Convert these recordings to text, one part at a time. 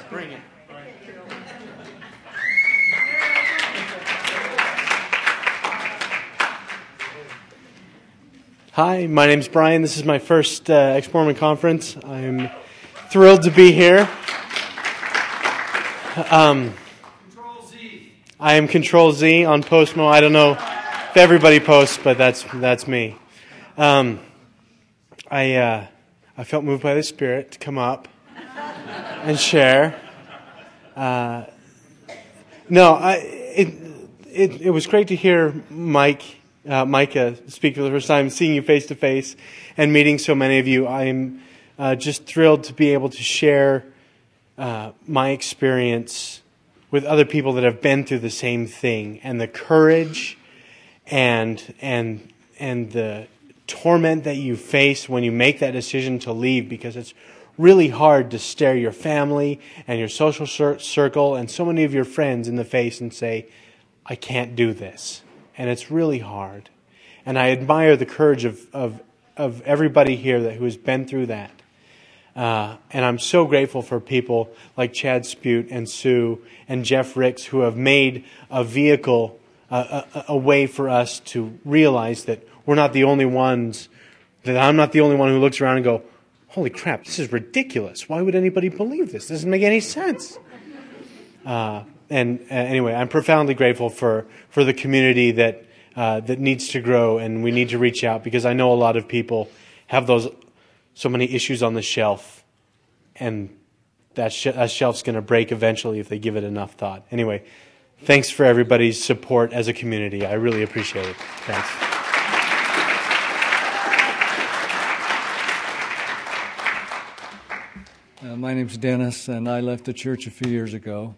Bring it. Hi, my name's Brian. This is my first Ex-Mormon conference. I'm thrilled to be here. Control Z. I am Control Z on Postmo. I don't know if everybody posts, but that's me. I felt moved by the Spirit to come up and share. It was great to hear Micah speak for the first time, seeing you face to face and meeting so many of you. I'm just thrilled to be able to share my experience with other people that have been through the same thing, and the courage and the torment that you face when you make that decision to leave, because it's really hard to stare your family and your social circle and so many of your friends in the face and say, I can't do this. And it's really hard. And I admire the courage of everybody here who has been through that. And I'm so grateful for people like Chad Spute and Sue and Jeff Ricks, who have made a vehicle, a way for us to realize that we're not the only ones, that I'm not the only one who looks around and go, holy crap, this is ridiculous. Why would anybody believe this? This doesn't make any sense. Anyway, I'm profoundly grateful for the community that needs to grow, and we need to reach out, because I know a lot of people have so many issues on the shelf, and that shelf's going to break eventually if they give it enough thought. Anyway, thanks for everybody's support as a community. I really appreciate it. Thanks. My name's Dennis, and I left the church a few years ago.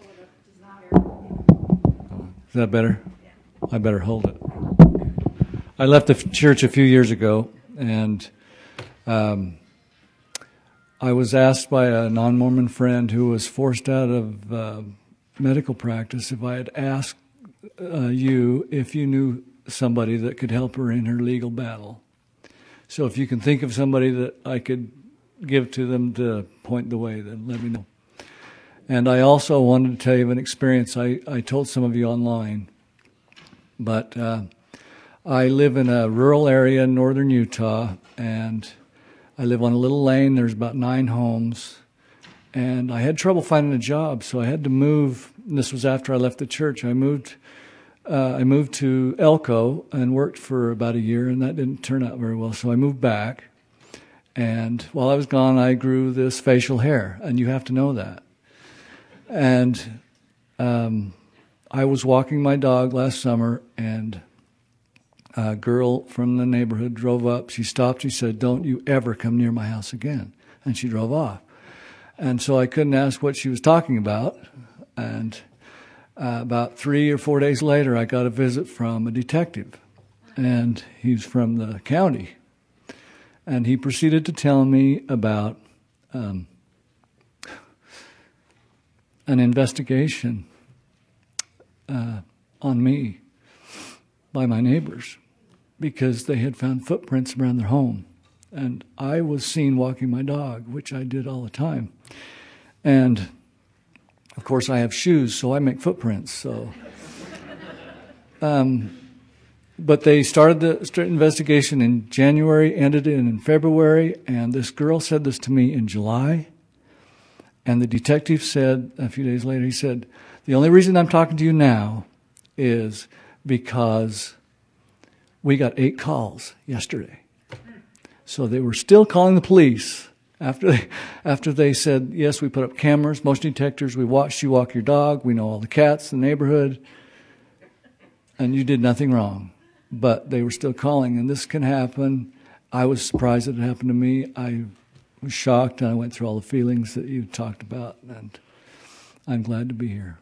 Is that better? I better hold it. I left the church a few years ago, and I was asked by a non-Mormon friend who was forced out of medical practice if I had asked you if you knew somebody that could help her in her legal battle. So if you can think of somebody that I could give to them to point the way, then let me know. And I also wanted to tell you of an experience I told some of you online. But I live in a rural area in northern Utah, and I live on a little lane. There's about 9 homes. And I had trouble finding a job, so I had to move. And this was after I left the church. I moved to Elko and worked for about a year, and that didn't turn out very well. So I moved back. And while I was gone, I grew this facial hair, and you have to know that. And I was walking my dog last summer, and a girl from the neighborhood drove up. She stopped. She said, "Don't you ever come near my house again." And she drove off. And so I couldn't ask what she was talking about. And about 3 or 4 days later, I got a visit from a detective, and he's from the county. And he proceeded to tell me about an investigation on me by my neighbors, because they had found footprints around their home. And I was seen walking my dog, which I did all the time. And, of course, I have shoes, so I make footprints. So, but they started the investigation in January, ended it in February, and this girl said this to me in July. And the detective said, a few days later, he said, "The only reason I'm talking to you now is because we got 8 calls yesterday." So they were still calling the police after they said, "Yes, we put up cameras, motion detectors, we watched you walk your dog, we know all the cats in the neighborhood, and you did nothing wrong." But they were still calling, and this can happen. I was surprised that it happened to me. I was shocked, and I went through all the feelings that you talked about, and I'm glad to be here.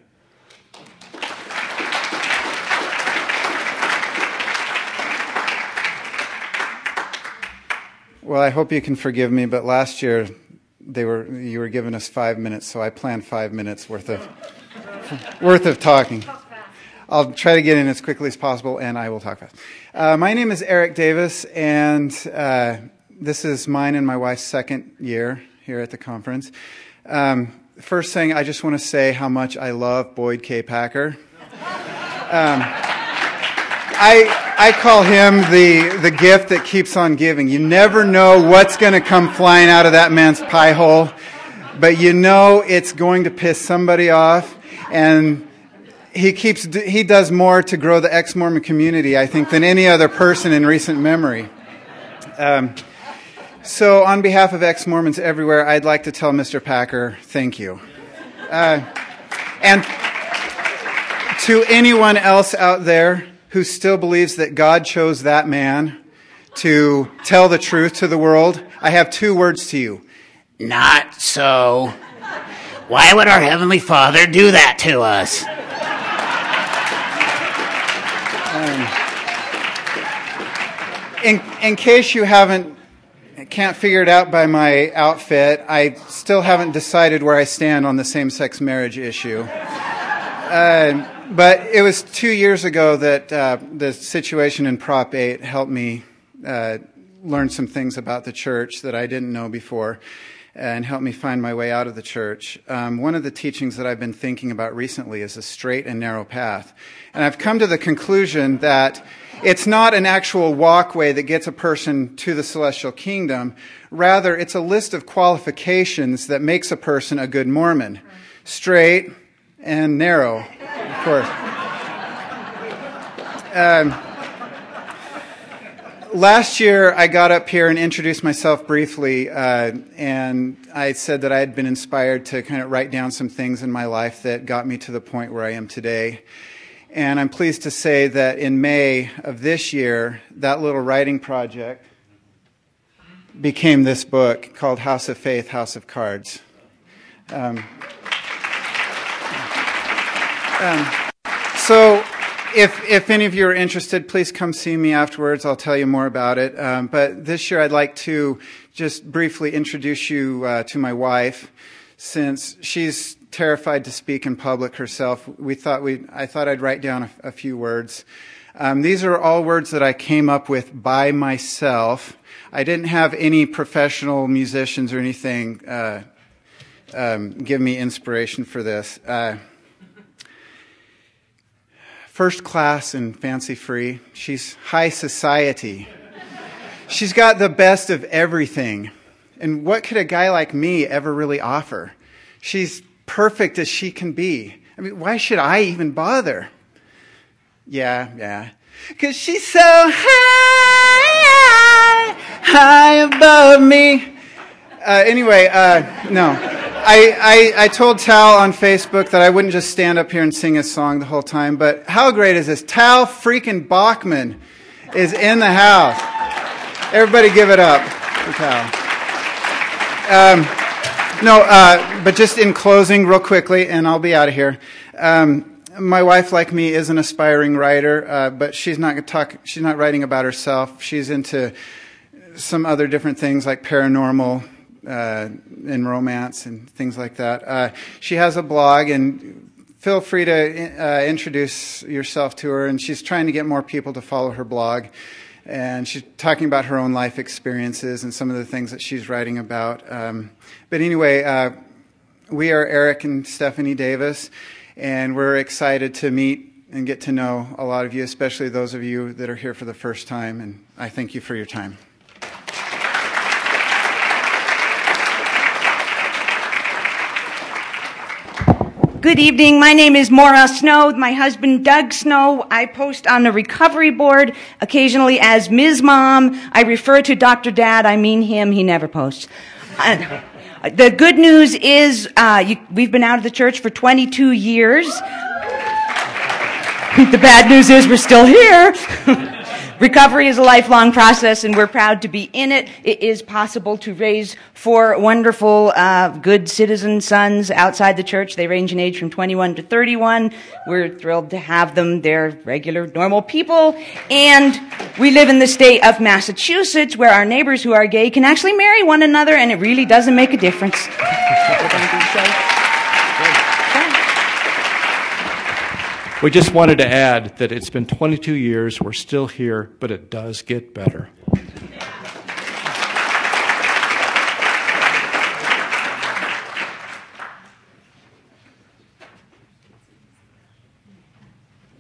Well, I hope you can forgive me, but last year you were giving us 5 minutes, so I planned 5 minutes worth of talking. I'll try to get in as quickly as possible, and I will talk fast. My name is Eric Davis, and this is mine and my wife's second year here at the conference. First thing, I just want to say how much I love Boyd K. Packer. I call him the gift that keeps on giving. You never know what's going to come flying out of that man's pie hole, but you know it's going to piss somebody off, and he does more to grow the ex-Mormon community, I think, than any other person in recent memory. So on behalf of ex-Mormons everywhere, I'd like to tell Mr. Packer, thank you. And to anyone else out there who still believes that God chose that man to tell the truth to the world, I have 2 words to you. Not so. Why would our Heavenly Father do that to us? In case you can't figure it out by my outfit, I still haven't decided where I stand on the same-sex marriage issue. But it was 2 years ago that the situation in Prop 8 helped me learn some things about the church that I didn't know before, and helped me find my way out of the church. One of the teachings that I've been thinking about recently is a straight and narrow path. And I've come to the conclusion that it's not an actual walkway that gets a person to the celestial kingdom. Rather, it's a list of qualifications that makes a person a good Mormon. Straight and narrow, of course. Last year, I got up here and introduced myself briefly, and I said that I had been inspired to kind of write down some things in my life that got me to the point where I am today. And I'm pleased to say that in May of this year, that little writing project became this book called House of Faith, House of Cards. So if any of you are interested, please come see me afterwards. I'll tell you more about it. But this year I'd like to just briefly introduce you to my wife, since she's terrified to speak in public herself. I thought I'd write down a few words. These are all words that I came up with by myself. I didn't have any professional musicians or anything give me inspiration for this. First class and fancy free. She's high society. She's got the best of everything. And what could a guy like me ever really offer? She's perfect as she can be. I mean, why should I even bother? Yeah. Because she's so high above me. No. I told Tal on Facebook that I wouldn't just stand up here and sing a song the whole time, but how great is this? Tal freaking Bachman is in the house. Everybody give it up for Tal. But just in closing real quickly, and I'll be out of here. My wife, like me, is an aspiring writer, but she's not writing about herself. She's into some other different things like paranormal, and romance and things like that. She has a blog, and feel free to introduce yourself to her. And she's trying to get more people to follow her blog. And she's talking about her own life experiences and some of the things that she's writing about. But anyway, we are Eric and Stephanie Davis, and we're excited to meet and get to know a lot of you, especially those of you that are here for the first time. And I thank you for your time. Good evening. My name is Maura Snow. My husband, Doug Snow. I post on the recovery board occasionally as Ms. Mom. I refer to Dr. Dad. I mean him. He never posts. The good news is we've been out of the church for 22 years. The bad news is we're still here. Recovery is a lifelong process, and we're proud to be in it. It is possible to raise 4 wonderful, good citizen sons outside the church. They range in age from 21 to 31. We're thrilled to have them. They're regular, normal people. And we live in the state of Massachusetts, where our neighbors who are gay can actually marry one another, and it really doesn't make a difference. We just wanted to add that it's been 22 years, we're still here, but it does get better.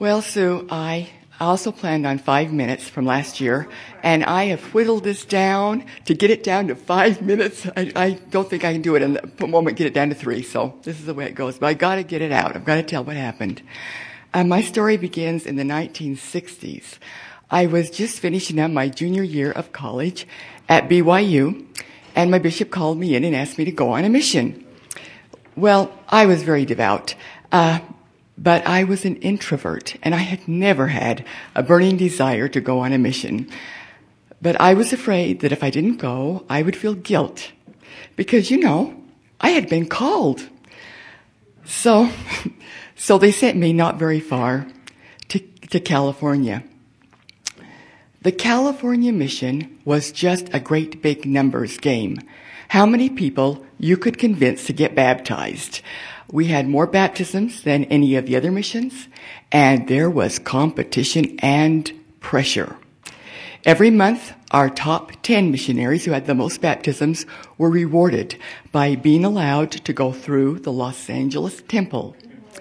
Well, Sue, I also planned on 5 minutes from last year, and I have whittled this down to get it down to 5 minutes. I don't think I can do it in the moment, get it down to 3, so this is the way it goes. But I got to get it out. I've got to tell what happened. My story begins in the 1960s. I was just finishing up my junior year of college at BYU, and my bishop called me in and asked me to go on a mission. Well, I was very devout, but I was an introvert, and I had never had a burning desire to go on a mission. But I was afraid that if I didn't go, I would feel guilt, because, I had been called. So they sent me not very far to California. The California mission was just a great big numbers game. How many people you could convince to get baptized? We had more baptisms than any of the other missions, and there was competition and pressure. Every month, our top 10 missionaries who had the most baptisms were rewarded by being allowed to go through the Los Angeles Temple.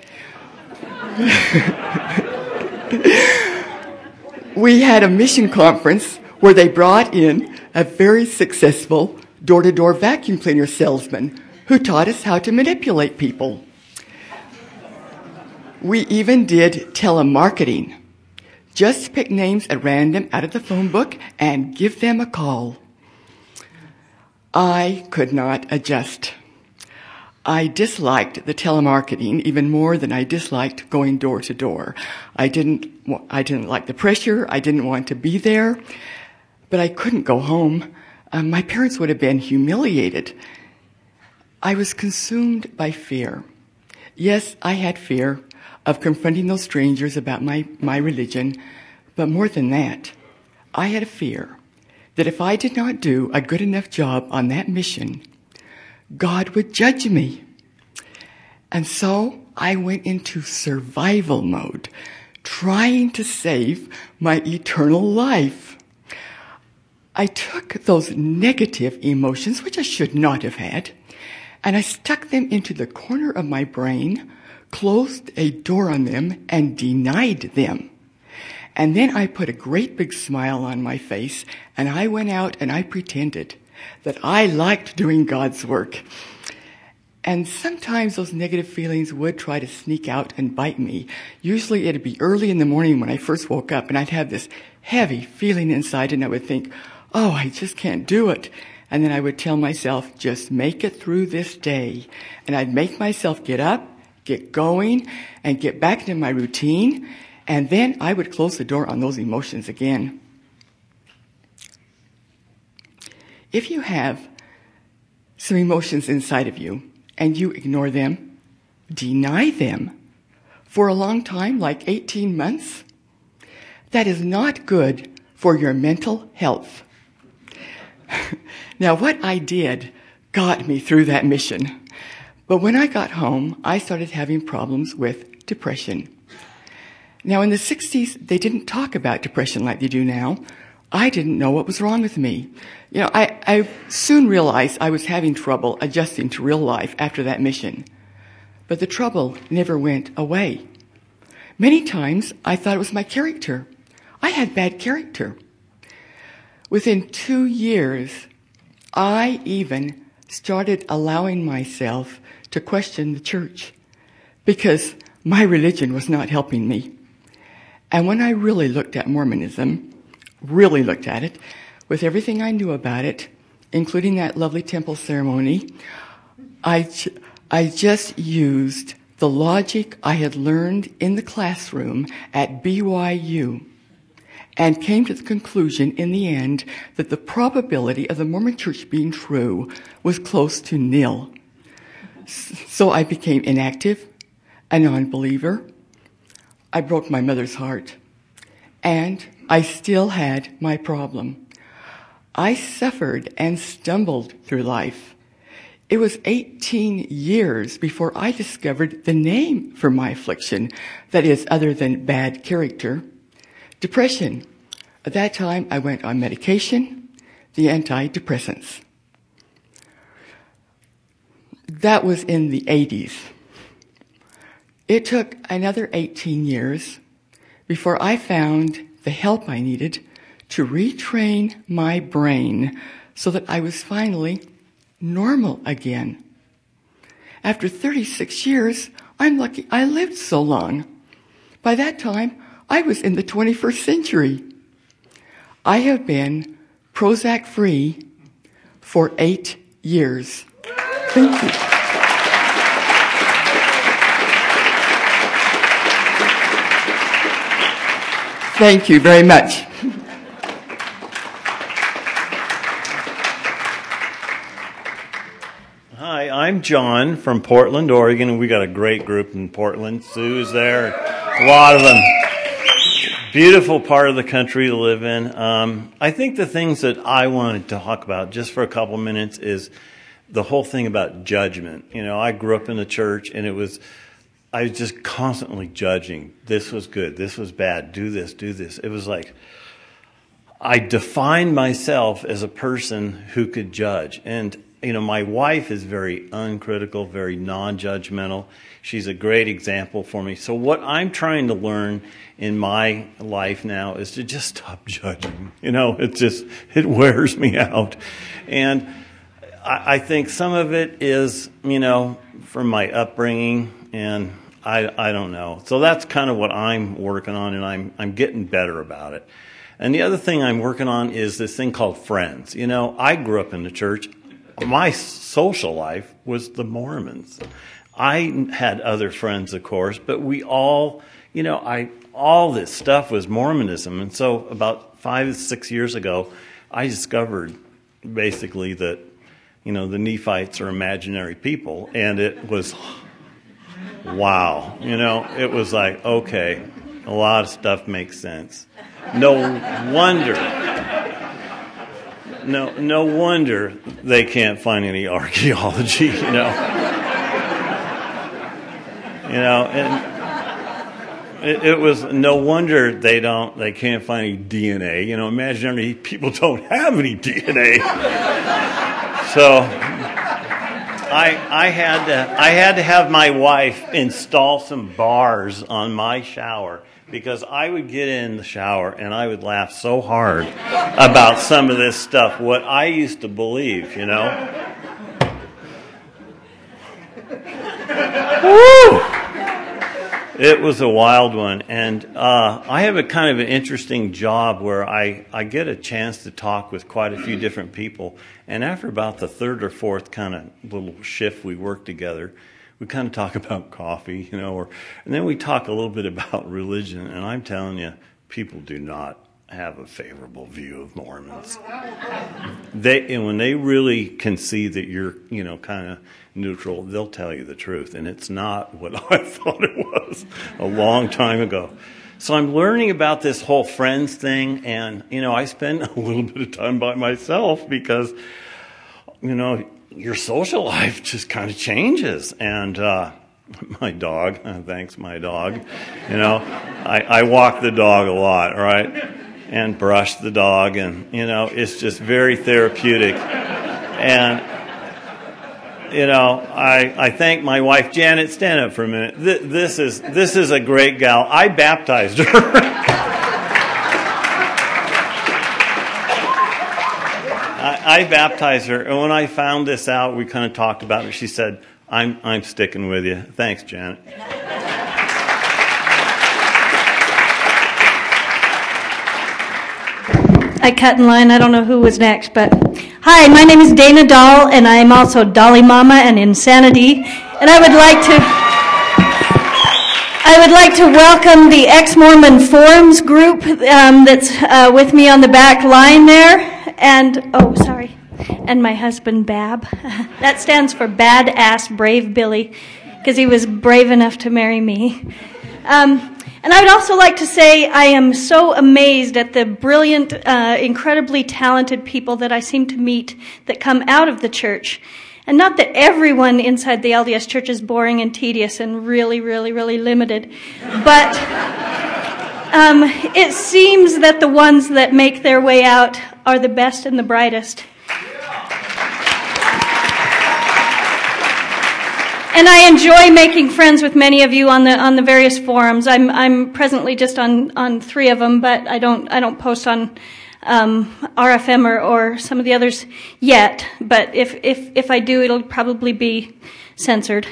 We had a mission conference where they brought in a very successful door-to-door vacuum cleaner salesman who taught us how to manipulate people. We even did telemarketing. Just pick names at random out of the phone book and give them a call. I could not adjust. I disliked the telemarketing even more than I disliked going door to door. I didn't like the pressure. I didn't want to be there, but I couldn't go home. My parents would have been humiliated. I was consumed by fear. Yes, I had fear of confronting those strangers about my religion, but more than that, I had a fear that if I did not do a good enough job on that mission, God would judge me. And so I went into survival mode, trying to save my eternal life. I took those negative emotions, which I should not have had, and I stuck them into the corner of my brain, closed a door on them, and denied them. And then I put a great big smile on my face, and I went out and I pretended that I liked doing God's work. And sometimes those negative feelings would try to sneak out and bite me. Usually it'd be early in the morning when I first woke up, and I'd have this heavy feeling inside, and I would think, oh, I just can't do it. And then I would tell myself, just make it through this day. And I'd make myself get up, get going, and get back into my routine. And then I would close the door on those emotions again. If you have some emotions inside of you and you ignore them, deny them for a long time, like 18 months, that is not good for your mental health. Now, what I did got me through that mission. But when I got home, I started having problems with depression. Now, in the 60s, they didn't talk about depression like they do now. I didn't know what was wrong with me. I soon realized I was having trouble adjusting to real life after that mission. But the trouble never went away. Many times, I thought it was my character. I had bad character. Within 2 years, I even started allowing myself to question the church because my religion was not helping me. And when I really looked at Mormonism, really looked at it, with everything I knew about it, including that lovely temple ceremony, I just used the logic I had learned in the classroom at BYU and came to the conclusion in the end that the probability of the Mormon Church being true was close to nil. So I became inactive, a non-believer. I broke my mother's heart, and I still had my problem. I suffered and stumbled through life. It was 18 years before I discovered the name for my affliction, that is, other than bad character, depression. At that time, I went on medication, the antidepressants. That was in the 80s. It took another 18 years before I found the help I needed to retrain my brain so that I was finally normal again. After 36 years, I'm lucky I lived so long. By that time, I was in the 21st century. I have been Prozac-free for 8 years. Thank you. Thank you very much. Hi, I'm John from Portland, Oregon, and we got a great group in Portland. Sue's there, a lot of them. Beautiful part of the country to live in. I think the things that I wanted to talk about just for a couple minutes is the whole thing about judgment. You know, I grew up in the church, and I was just constantly judging. This was good, this was bad, do this, do this. It was like I defined myself as a person who could judge. And you know, my wife is very uncritical, very non-judgmental. She's a great example for me. So what I'm trying to learn in my life now is to just stop judging. You know, it wears me out. And I think some of it is, you know, from my upbringing, and I don't know. So that's kind of what I'm working on, and I'm getting better about it. And the other thing I'm working on is this thing called friends. You know, I grew up in the church. My social life was the Mormons. I had other friends, of course, but we all, you know, all this stuff was Mormonism. And so about 5 to 6 years ago, I discovered basically that, you know, the Nephites are imaginary people. And it was, wow. You know, it was like, okay, a lot of stuff makes sense. No wonder they can't find any archaeology, you know. And it was no wonder they can't find any DNA. You know, imaginary people don't have any DNA. So I had to have my wife install some bars on my shower, because I would get in the shower and I would laugh so hard about some of this stuff, what I used to believe, you know. Woo! It was a wild one. And I have a kind of an interesting job where I get a chance to talk with quite a few different people. And after about the third or fourth kind of little shift we work together, we kind of talk about coffee, you know, and then we talk a little bit about religion. And I'm telling you, people do not have a favorable view of Mormons. And when they really can see that you're, you know, kind of neutral, they'll tell you the truth. And it's not what I thought it was a long time ago. So I'm learning about this whole friends thing. And, you know, I spend a little bit of time by myself because, you know, your social life just kind of changes. And my dog, thanks my dog, you know, I walk the dog a lot, right? And brush the dog, and, you know, it's just very therapeutic. And, you know, I thank my wife, Janet. Stand up for a minute. This is a great gal. I baptized her. I baptized her, and when I found this out, we kind of talked about it. She said, I'm sticking with you. Thanks, Janet. I cut in line. I don't know who was next, but hi, my name is Dana Dahl, and I'm also Dolly Mama and Insanity. And I would like to welcome the ex-Mormon Forums group that's with me on the back line there, and and my husband Bab. That stands for Badass Brave Billy, because he was brave enough to marry me. And I would also like to say I am so amazed at the brilliant, incredibly talented people that I seem to meet that come out of the church. And not that everyone inside the LDS church is boring and tedious and really, really, really limited, but it seems that the ones that make their way out are the best and the brightest. And I enjoy making friends with many of you on the various forums. I'm presently just on 3 of them, but I don't post on RFM or some of the others yet. But if I do, it'll probably be censored.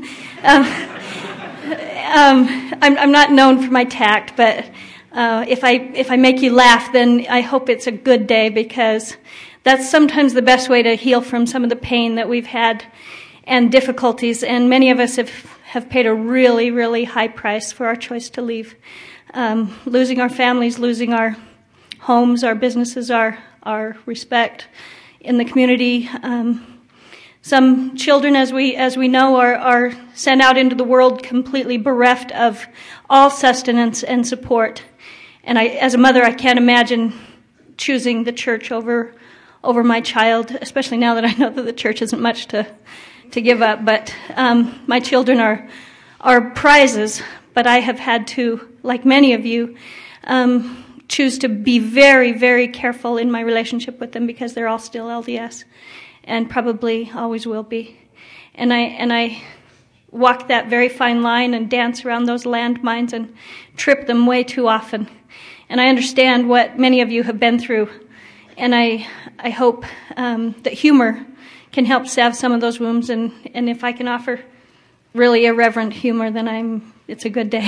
I'm not known for my tact, but if I make you laugh, then I hope it's a good day, because that's sometimes the best way to heal from some of the pain that we've had and difficulties. And many of us have paid a really, really high price for our choice to leave. Losing our families, losing our homes, our businesses, our respect in the community. Some children, as we know, are sent out into the world completely bereft of all sustenance and support. And as a mother, I can't imagine choosing the church over my child, especially now that I know that the church isn't much to give up. But my children are prizes. But I have had to, like many of you, choose to be very, very careful in my relationship with them, because they're all still LDS. And probably always will be. And I walk that very fine line and dance around those landmines and trip them way too often. And I understand what many of you have been through. And I hope that humor can help salve some of those wounds. And if I can offer really irreverent humor, then it's a good day.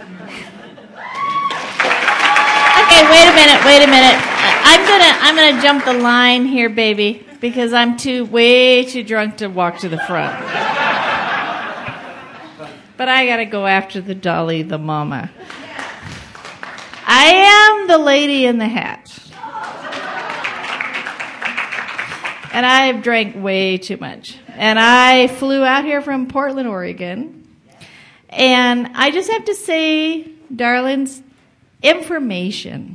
Okay, wait a minute. I'm gonna jump the line here, baby, because I'm way too drunk to walk to the front. But I gotta go after the dolly, the mama. I am the lady in the hat. And I've drank way too much. And I flew out here from Portland, Oregon. And I just have to say, darlings, information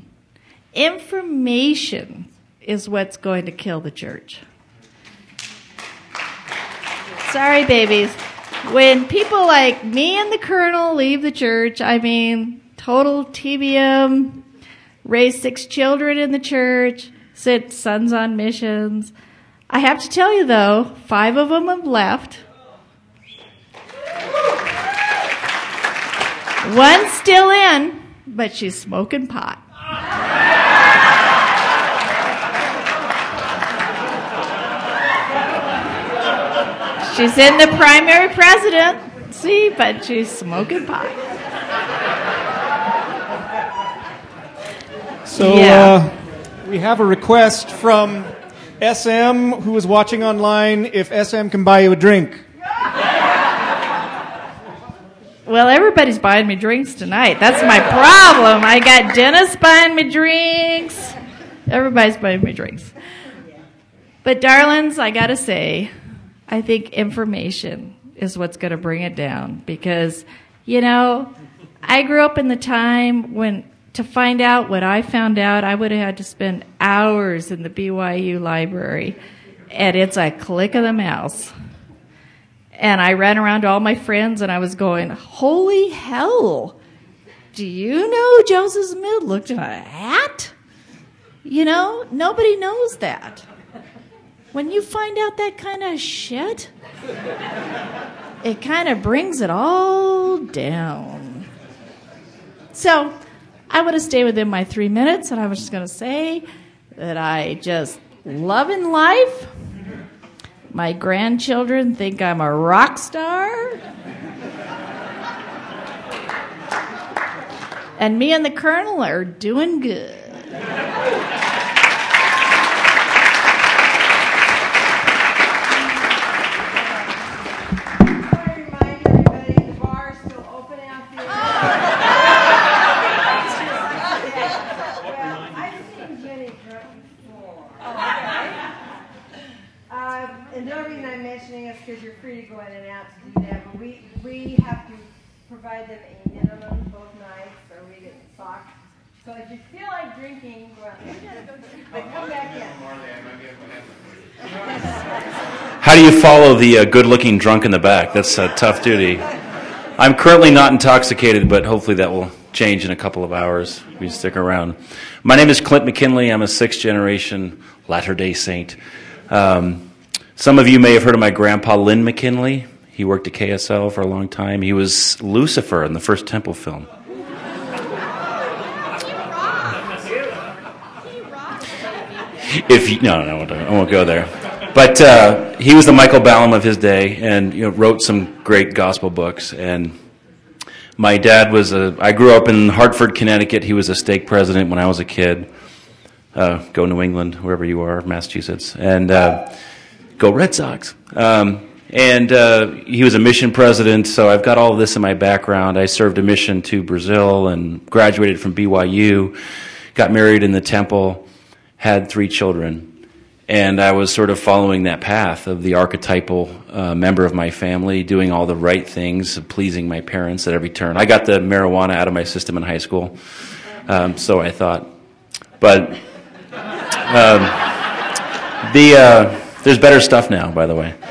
is what's going to kill the church. Sorry, babies. When people like me and the Colonel leave the church, I mean, total TBM, raised 6 children in the church, sent sons on missions. I have to tell you, though, 5 of them have left. One's still in, but she's smoking pot. She's in the primary presidency, but she's smoking pot. So we have a request from SM, who is watching online, if SM can buy you a drink. Well, everybody's buying me drinks tonight. That's my problem. I got Dennis buying me drinks. Everybody's buying me drinks. But darlings, I gotta say, I think information is what's going to bring it down, because, I grew up in the time when, to find out what I found out, I would have had to spend hours in the BYU library, and it's a click of the mouse. And I ran around to all my friends, and I was going, holy hell, do you know Joseph Smith looked in a hat? Nobody knows that. When you find out that kind of shit, it kind of brings it all down. So I would have stayed within my 3 minutes, and I was just going to say that I just love in life. My grandchildren think I'm a rock star. And me and the Colonel are doing good. And the only reason I'm mentioning is because you're free to go in and out to do that, but we have to provide them a minimum both nights, or we get socked. So if you feel like drinking, well, but come back in. How do you follow the good-looking drunk in the back? That's a tough duty. I'm currently not intoxicated, but hopefully that will change in a couple of hours if you stick around. My name is Clint McKinley. I'm a 6th-generation Latter-day Saint. Some of you may have heard of my grandpa, Lynn McKinley. He worked at KSL for a long time. He was Lucifer in the first Temple film. No, I won't go there. But he was the Michael Ballum of his day, and wrote some great gospel books. And my dad I grew up in Hartford, Connecticut. He was a stake president when I was a kid. Go New England, wherever you are, Massachusetts, and go Red Sox. And he was a mission president, so I've got all of this in my background. I served a mission to Brazil and graduated from BYU, got married in the Temple, had 3 children. And I was sort of following that path of the archetypal member of my family, doing all the right things, pleasing my parents at every turn. I got the marijuana out of my system in high school, so I thought. But there's better stuff now, by the way.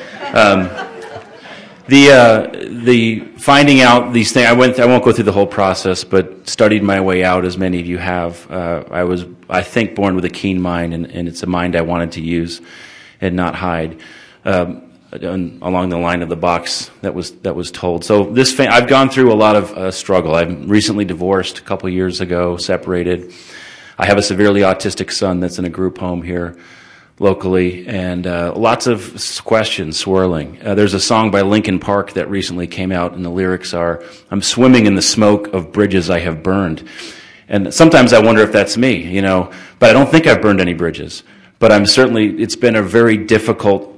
The finding out these things, I won't go through the whole process, but studied my way out, as many of you have. I was, I think, born with a keen mind, and it's a mind I wanted to use and not hide, along the line of the box that was told. So I've gone through a lot of struggle. I'm recently divorced a couple years ago, separated. I have a severely autistic son that's in a group home here locally, and lots of questions swirling. There's a song by Linkin Park that recently came out, and the lyrics are, "I'm swimming in the smoke of bridges I have burned." And sometimes I wonder if that's me, but I don't think I've burned any bridges. But it's been a very difficult,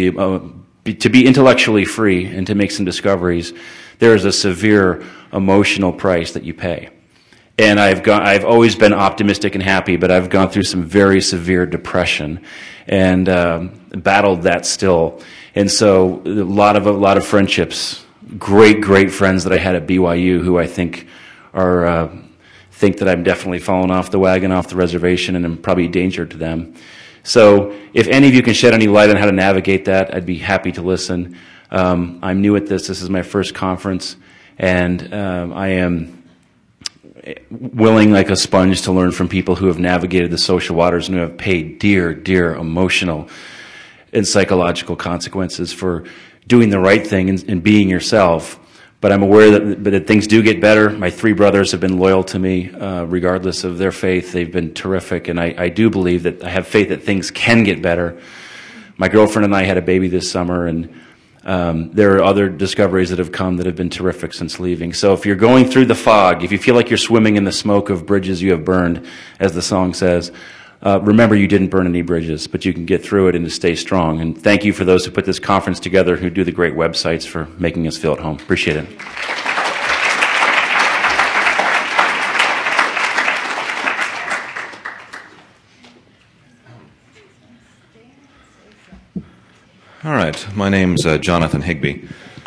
to be intellectually free and to make some discoveries, there is a severe emotional price that you pay. And I've always been optimistic and happy, but I've gone through some very severe depression and battled that still. And so a lot of friendships, great friends that I had at BYU, who I think think that I'm definitely fallen off the wagon, off the reservation, and I'm probably a danger to them. So if any of you can shed any light on how to navigate that, I'd be happy to listen. I'm new at this. This is my first conference, and I am willing like a sponge to learn from people who have navigated the social waters and who have paid dear emotional and psychological consequences for doing the right thing and being yourself. But I'm aware that things do get better. My 3 brothers have been loyal to me regardless of their faith. They've been terrific, and I do believe that I have faith that things can get better. My girlfriend and I had a baby this summer, and there are other discoveries that have come that have been terrific since leaving. So if you're going through the fog, if you feel like you're swimming in the smoke of bridges you have burned, as the song says, remember you didn't burn any bridges, but you can get through it and to stay strong. And thank you for those who put this conference together, who do the great websites, for making us feel at home. Appreciate it. All right, my name's Jonathan Higby.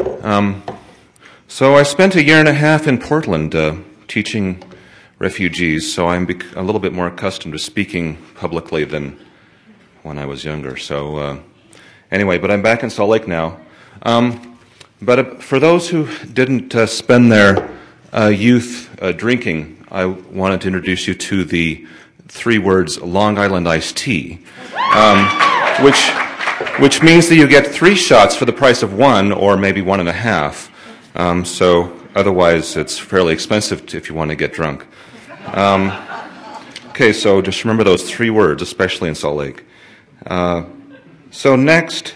So I spent 1.5 years in Portland teaching refugees, so I'm a little bit more accustomed to speaking publicly than when I was younger. So anyway, but I'm back in Salt Lake now. But for those who didn't spend their youth drinking, I wanted to introduce you to the 3 words Long Island iced tea, which means that you get 3 shots for the price of 1, or maybe 1.5. So otherwise, it's fairly expensive if you want to get drunk. Okay, so just remember those 3 words, especially in Salt Lake. So next,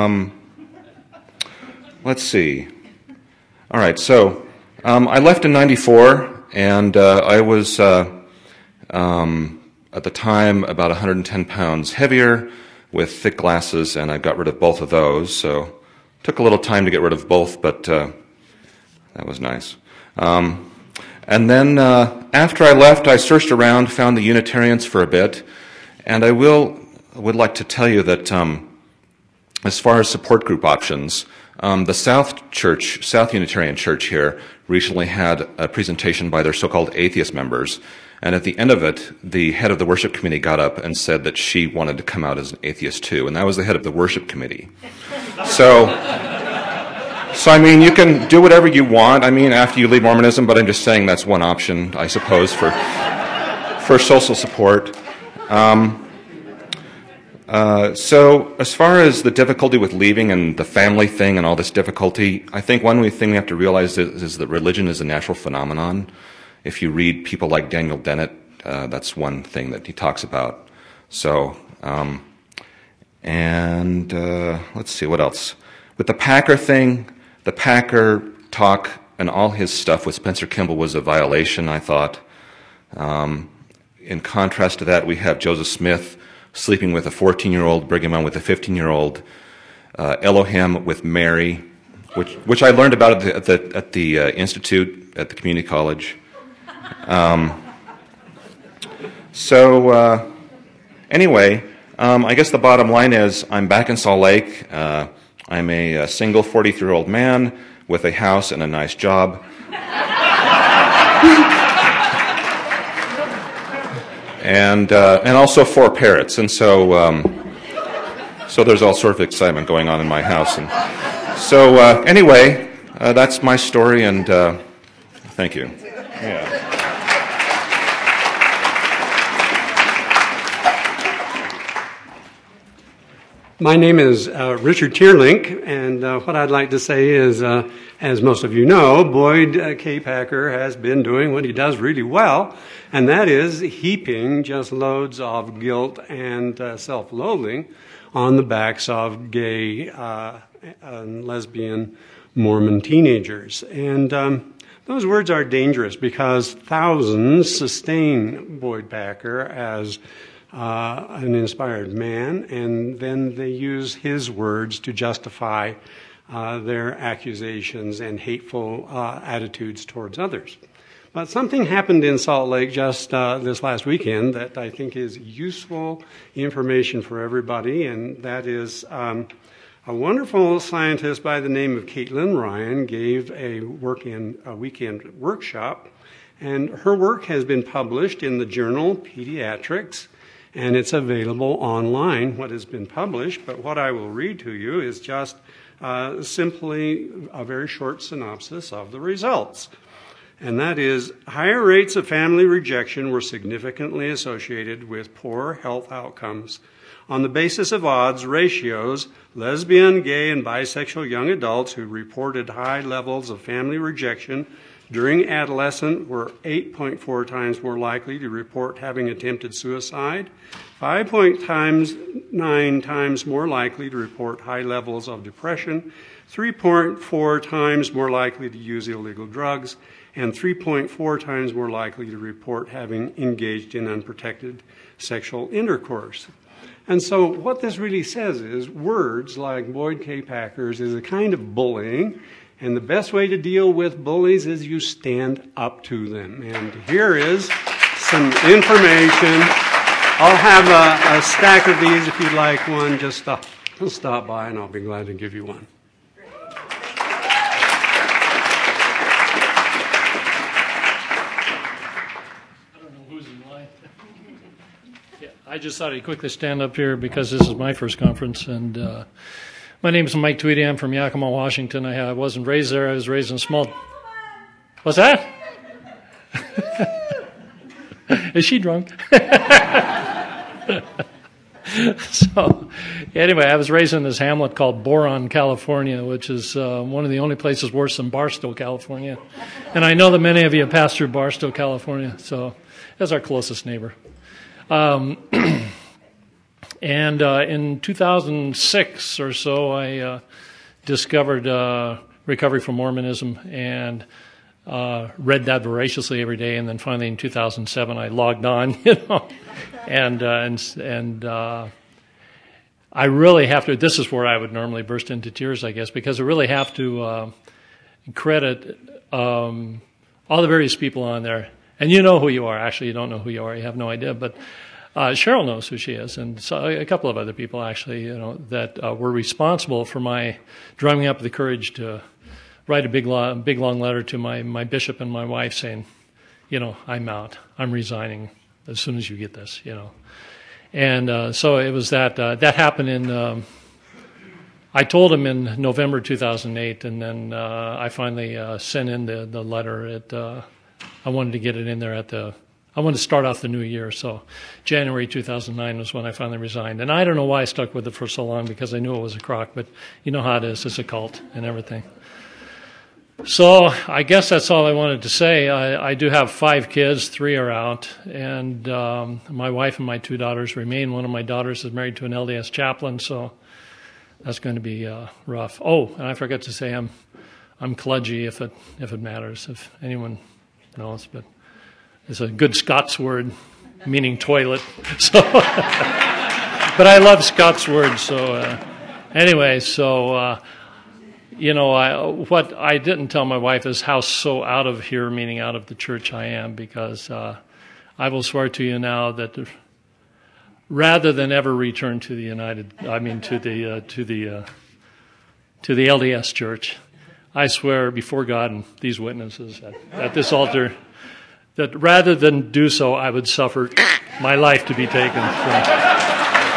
let's see. All right, so I left in '94, and I was at the time about 110 pounds heavier, with thick glasses, and I got rid of both of those. So it took a little time to get rid of both, but that was nice. And then after I left, I searched around, found the Unitarians for a bit, and I would like to tell you that as far as support group options, the South Unitarian Church here recently had a presentation by their so-called atheist members. And at the end of it, the head of the worship committee got up and said that she wanted to come out as an atheist too. And that was the head of the worship committee. So I mean, you can do whatever you want, after you leave Mormonism, but I'm just saying that's one option, I suppose, for social support. So as far as the difficulty with leaving and the family thing and all this difficulty, I think one thing we have to realize is that religion is a natural phenomenon. If you read people like Daniel Dennett, that's one thing that he talks about. So, let's see, what else? With the Packer thing, the Packer talk and all his stuff with Spencer Kimball was a violation, I thought. In contrast to that, we have Joseph Smith sleeping with a 14-year-old, Brigham Young with a 15-year-old, Elohim with Mary, which I learned about at the Institute at the community college. Anyway, I guess the bottom line is I'm back in Salt Lake. I'm a single 43-year-old man with a house and a nice job. And also 4 parrots, and so there's all sort of excitement going on in my house. And so anyway, that's my story, and thank you. Yeah. My name is Richard Tierlink, and what I'd like to say is, as most of you know, Boyd K. Packer has been doing what he does really well, and that is heaping just loads of guilt and self-loathing on the backs of gay and lesbian Mormon teenagers. And those words are dangerous because thousands sustain Boyd Packer as an inspired man, and then they use his words to justify their accusations and hateful attitudes towards others. But something happened in Salt Lake just this last weekend that I think is useful information for everybody, and that is a wonderful scientist by the name of Caitlin Ryan gave a weekend workshop, and her work has been published in the journal Pediatrics, and it's available online, what has been published. But what I will read to you is just simply a very short synopsis of the results. And that is, higher rates of family rejection were significantly associated with poor health outcomes. On the basis of odds ratios, lesbian, gay, and bisexual young adults who reported high levels of family rejection during adolescence were 8.4 times more likely to report having attempted suicide, 5.9 times more likely to report high levels of depression, 3.4 times more likely to use illegal drugs, and 3.4 times more likely to report having engaged in unprotected sexual intercourse. And so what this really says is words like Boyd K. Packer's is a kind of bullying. And the best way to deal with bullies is you stand up to them. And here is some information. I'll have a stack of these if you'd like one. Just stop by and I'll be glad to give you one. I don't know who's in line. Yeah, I just thought I'd quickly stand up here because this is my first conference, and my name is Mike Tweedy. I'm from Yakima, Washington. I wasn't raised there. I was raised in a small... What's that? Is she drunk? So, anyway, I was raised in this hamlet called Boron, California, which is one of the only places worse than Barstow, California. And I know that many of you have passed through Barstow, California, so that's our closest neighbor. And in 2006 or so, I discovered Recovery from Mormonism and read that voraciously every day. And then finally in 2007, I logged on, and I really have to. This is where I would normally burst into tears, I guess, because I really have to credit all the various people on there. And you know who you are. Actually, you don't know who you are. You have no idea, but. Cheryl knows who she is, and so a couple of other people actually, that were responsible for my drumming up the courage to write a big long letter to my bishop and my wife saying, I'm out, I'm resigning as soon as you get this, And so it was that happened in. I told him in November 2008, and then I finally sent in the letter. I wanted to get it in there at the I wanted to start off the new year. So January 2009 was when I finally resigned. And I don't know why I stuck with it for so long, because I knew it was a crock, but you know how it is. It's a cult and everything. So I guess that's all I wanted to say. I do have 5 kids, 3 are out, and my wife and my 2 daughters remain. One of my daughters is married to an LDS chaplain, so that's going to be rough. Oh, and I forgot to say I'm kludgy, if it matters, if anyone knows, but it's a good Scots word meaning toilet. So, but I love Scots words. So anyway, so. What I didn't tell my wife is how so out of here, meaning out of the church, I am, because I will swear to you now that rather than ever return to the LDS Church, I swear before God and these witnesses at this altar that rather than do so, I would suffer my life to be taken. So.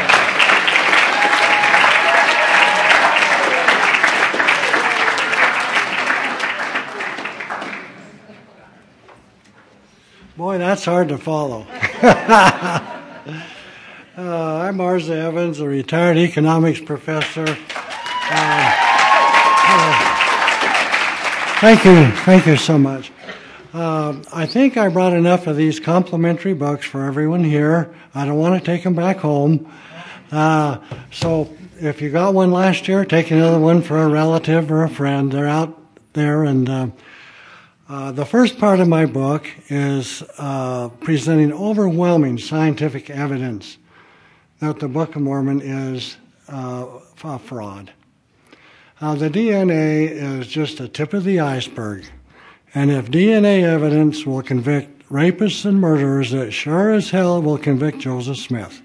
Boy, that's hard to follow. I'm Marza Evans, a retired economics professor. Thank you so much. I think I brought enough of these complimentary books for everyone here. I don't want to take them back home. So if you got one last year, take another one for a relative or a friend. They're out there, and the first part of my book is presenting overwhelming scientific evidence that the Book of Mormon is a fraud. The DNA is just a tip of the iceberg. And if DNA evidence will convict rapists and murderers, it sure as hell will convict Joseph Smith.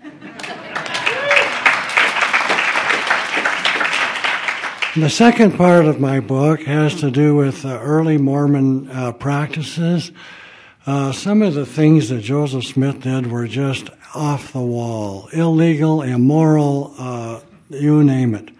The second part of my book has to do with early Mormon practices. Some of the things that Joseph Smith did were just off the wall, illegal, immoral, you name it.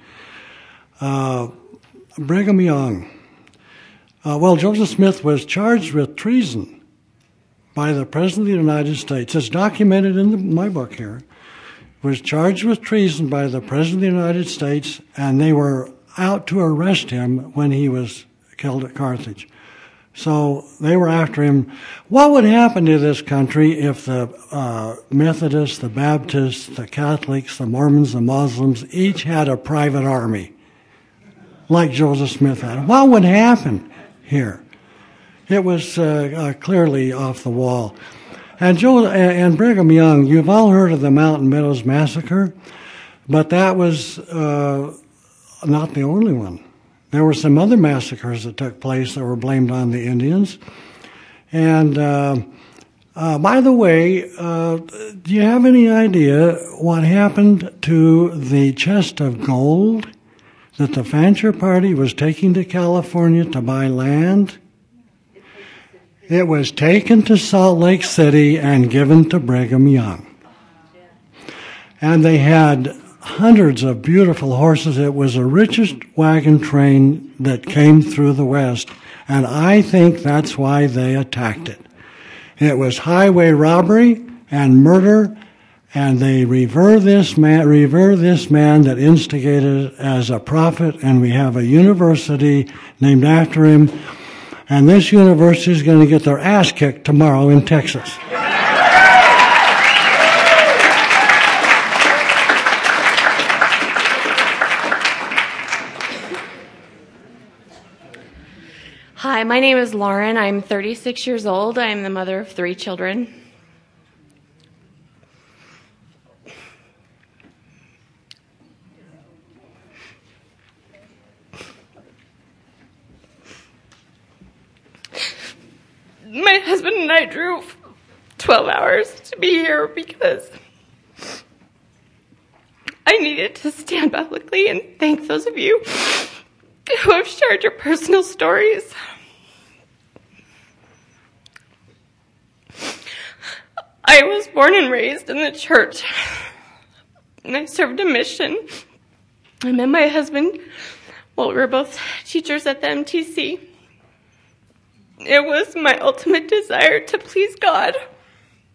Brigham Young. Joseph Smith was charged with treason by the President of the United States. It's documented in my book here. Was charged with treason by the President of the United States, and they were out to arrest him when he was killed at Carthage. So they were after him. What would happen to this country if the Methodists, the Baptists, the Catholics, the Mormons, the Muslims each had a private army like Joseph Smith had? What would happen here? It was clearly off the wall. And Brigham Young, you've all heard of the Mountain Meadows Massacre, but that was not the only one. There were some other massacres that took place that were blamed on the Indians. And by the way, do you have any idea what happened to the chest of gold that the Fancher Party was taking to California to buy land? It was taken to Salt Lake City and given to Brigham Young. And they had hundreds of beautiful horses. It was the richest wagon train that came through the West, and I think that's why they attacked it. It was highway robbery and murder, and they revere this man that instigated it as a prophet, and we have a university named after him, and this university is going to get their ass kicked tomorrow in Texas. Hi, my name is Lauren. I'm 36 years old. I'm the mother of 3 children. My husband and I drove 12 hours to be here because I needed to stand publicly and thank those of you who have shared your personal stories. I was born and raised in the church, and I served a mission. I met my husband while we were both teachers at the MTC. It was my ultimate desire to please God.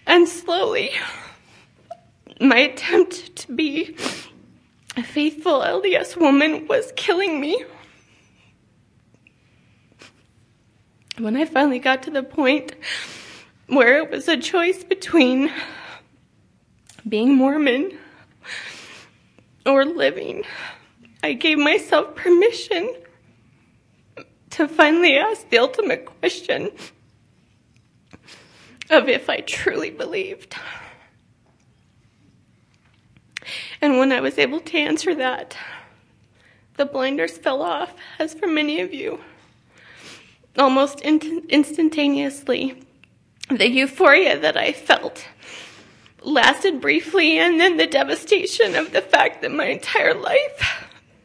And slowly, my attempt to be a faithful LDS woman was killing me. When I finally got to the point where it was a choice between being Mormon or living, I gave myself permission to finally ask the ultimate question of if I truly believed. And when I was able to answer that, the blinders fell off, as for many of you. Almost instantaneously, the euphoria that I felt lasted briefly, and then the devastation of the fact that my entire life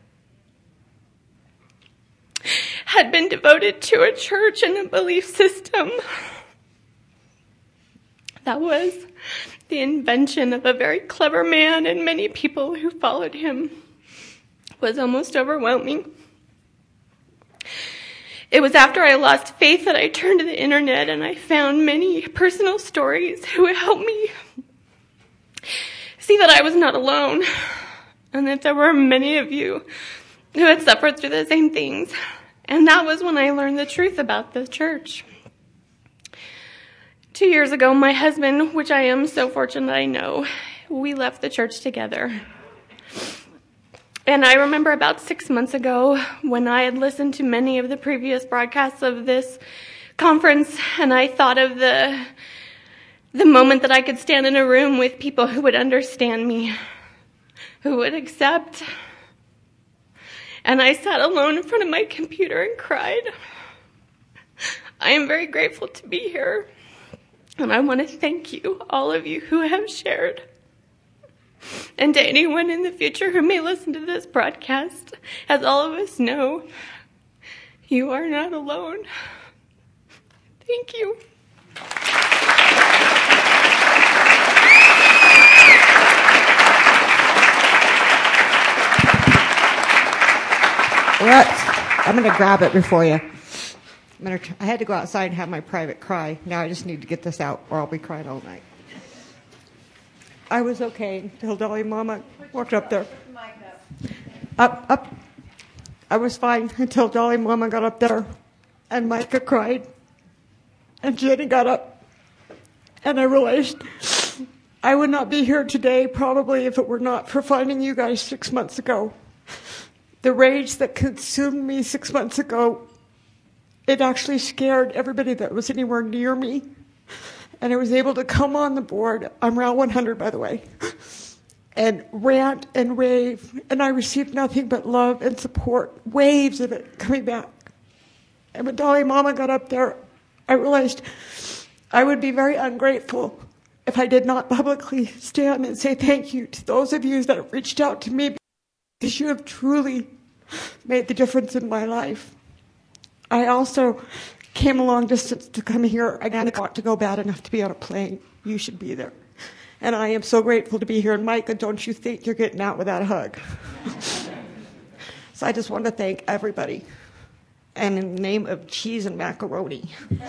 had been devoted to a church and a belief system that was the invention of a very clever man and many people who followed him was almost overwhelming. It was after I lost faith that I turned to the internet and I found many personal stories who helped me see that I was not alone and that there were many of you who had suffered through the same things. And that was when I learned the truth about the church. 2 years ago, my husband, which I am so fortunate I know, we left the church together. And I remember about 6 months ago when I had listened to many of the previous broadcasts of this conference, and I thought of the moment that I could stand in a room with people who would understand me, who would accept. And I sat alone in front of my computer and cried. I am very grateful to be here. And I want to thank you, all of you who have shared. And to anyone in the future who may listen to this broadcast, as all of us know, you are not alone. Thank you. I'm going to grab it before you. I had to go outside and have my private cry. Now I just need to get this out or I'll be crying all night. I was okay until Dolly Mama walked up there. Up. I was fine until Dolly Mama got up there and Micah cried. And Jenny got up. And I realized I would not be here today probably if it were not for finding you guys 6 months ago. The rage that consumed me 6 months ago, it actually scared everybody that was anywhere near me. And I was able to come on the board, I'm round 100 by the way, and rant and rave, and I received nothing but love and support, waves of it coming back. And when Dolly Mama got up there, I realized I would be very ungrateful if I did not publicly stand and say thank you to those of you that have reached out to me, because you have truly made the difference in my life. I also came a long distance to come here. I didn't want to go bad enough to be on a plane. You should be there. And I am so grateful to be here. And Micah, don't you think you're getting out without a hug? So I just want to thank everybody. And in the name of cheese and macaroni.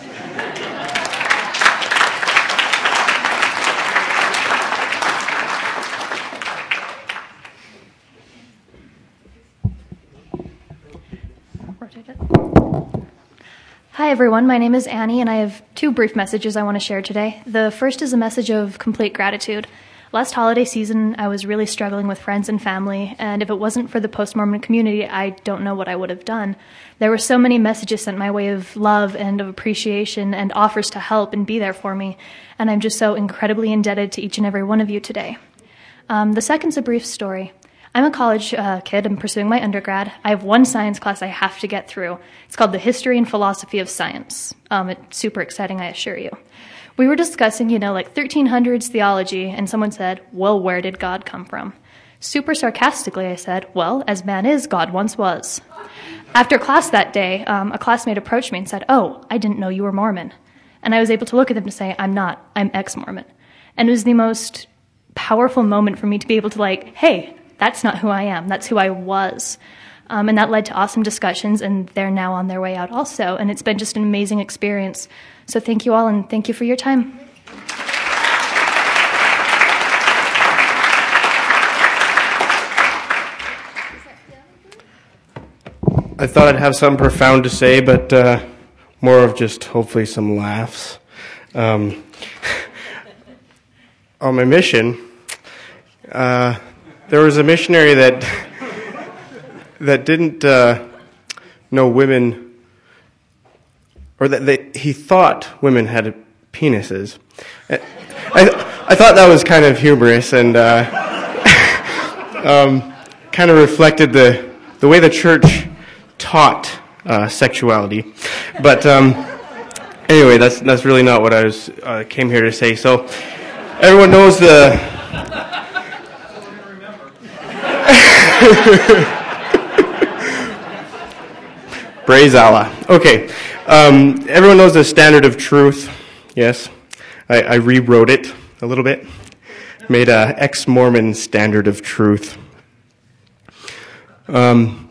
Hi everyone, my name is Annie and I have 2 brief messages I want to share today. The first is a message of complete gratitude. Last holiday season, I was really struggling with friends and family, and if it wasn't for the post-Mormon community, I don't know what I would have done. There were so many messages sent my way of love and of appreciation and offers to help and be there for me, and I'm just so incredibly indebted to each and every one of you today. The second's a brief story. I'm a college kid. I'm pursuing my undergrad. I have one science class I have to get through. It's called the History and Philosophy of Science. It's super exciting, I assure you. We were discussing, like 1300s theology, and someone said, well, where did God come from? Super sarcastically, I said, well, as man is, God once was. After class that day, a classmate approached me and said, oh, I didn't know you were Mormon. And I was able to look at them and say, I'm not. I'm ex-Mormon. And it was the most powerful moment for me to be able to hey, that's not who I am. That's who I was. And that led to awesome discussions, and they're now on their way out also. And it's been just an amazing experience. So thank you all, and thank you for your time. I thought I'd have something profound to say, but more of just hopefully some laughs. On my mission, there was a missionary that didn't know women, or that he thought women had penises. I thought that was kind of humorous and kind of reflected the way the church taught sexuality. But anyway, that's really not what I came here to say. So everyone knows the Praise Allah. Okay, everyone knows the standard of truth. Yes, I rewrote it a little bit. Made a ex-Mormon standard of truth. I'm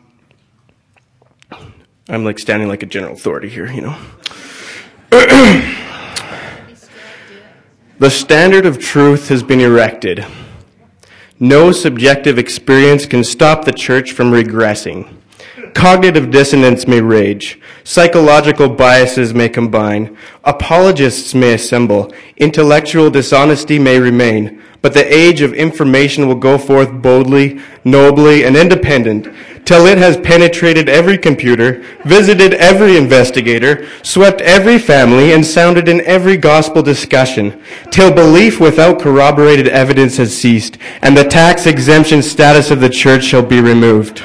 like standing like a general authority here, you know. The standard of truth has been erected. No subjective experience can stop the church from regressing. Cognitive dissonance may rage. Psychological biases may combine. Apologists may assemble. Intellectual dishonesty may remain. But the age of information will go forth boldly, nobly, and independent, till it has penetrated every computer, visited every investigator, swept every family, and sounded in every gospel discussion, till belief without corroborated evidence has ceased, and the tax exemption status of the church shall be removed.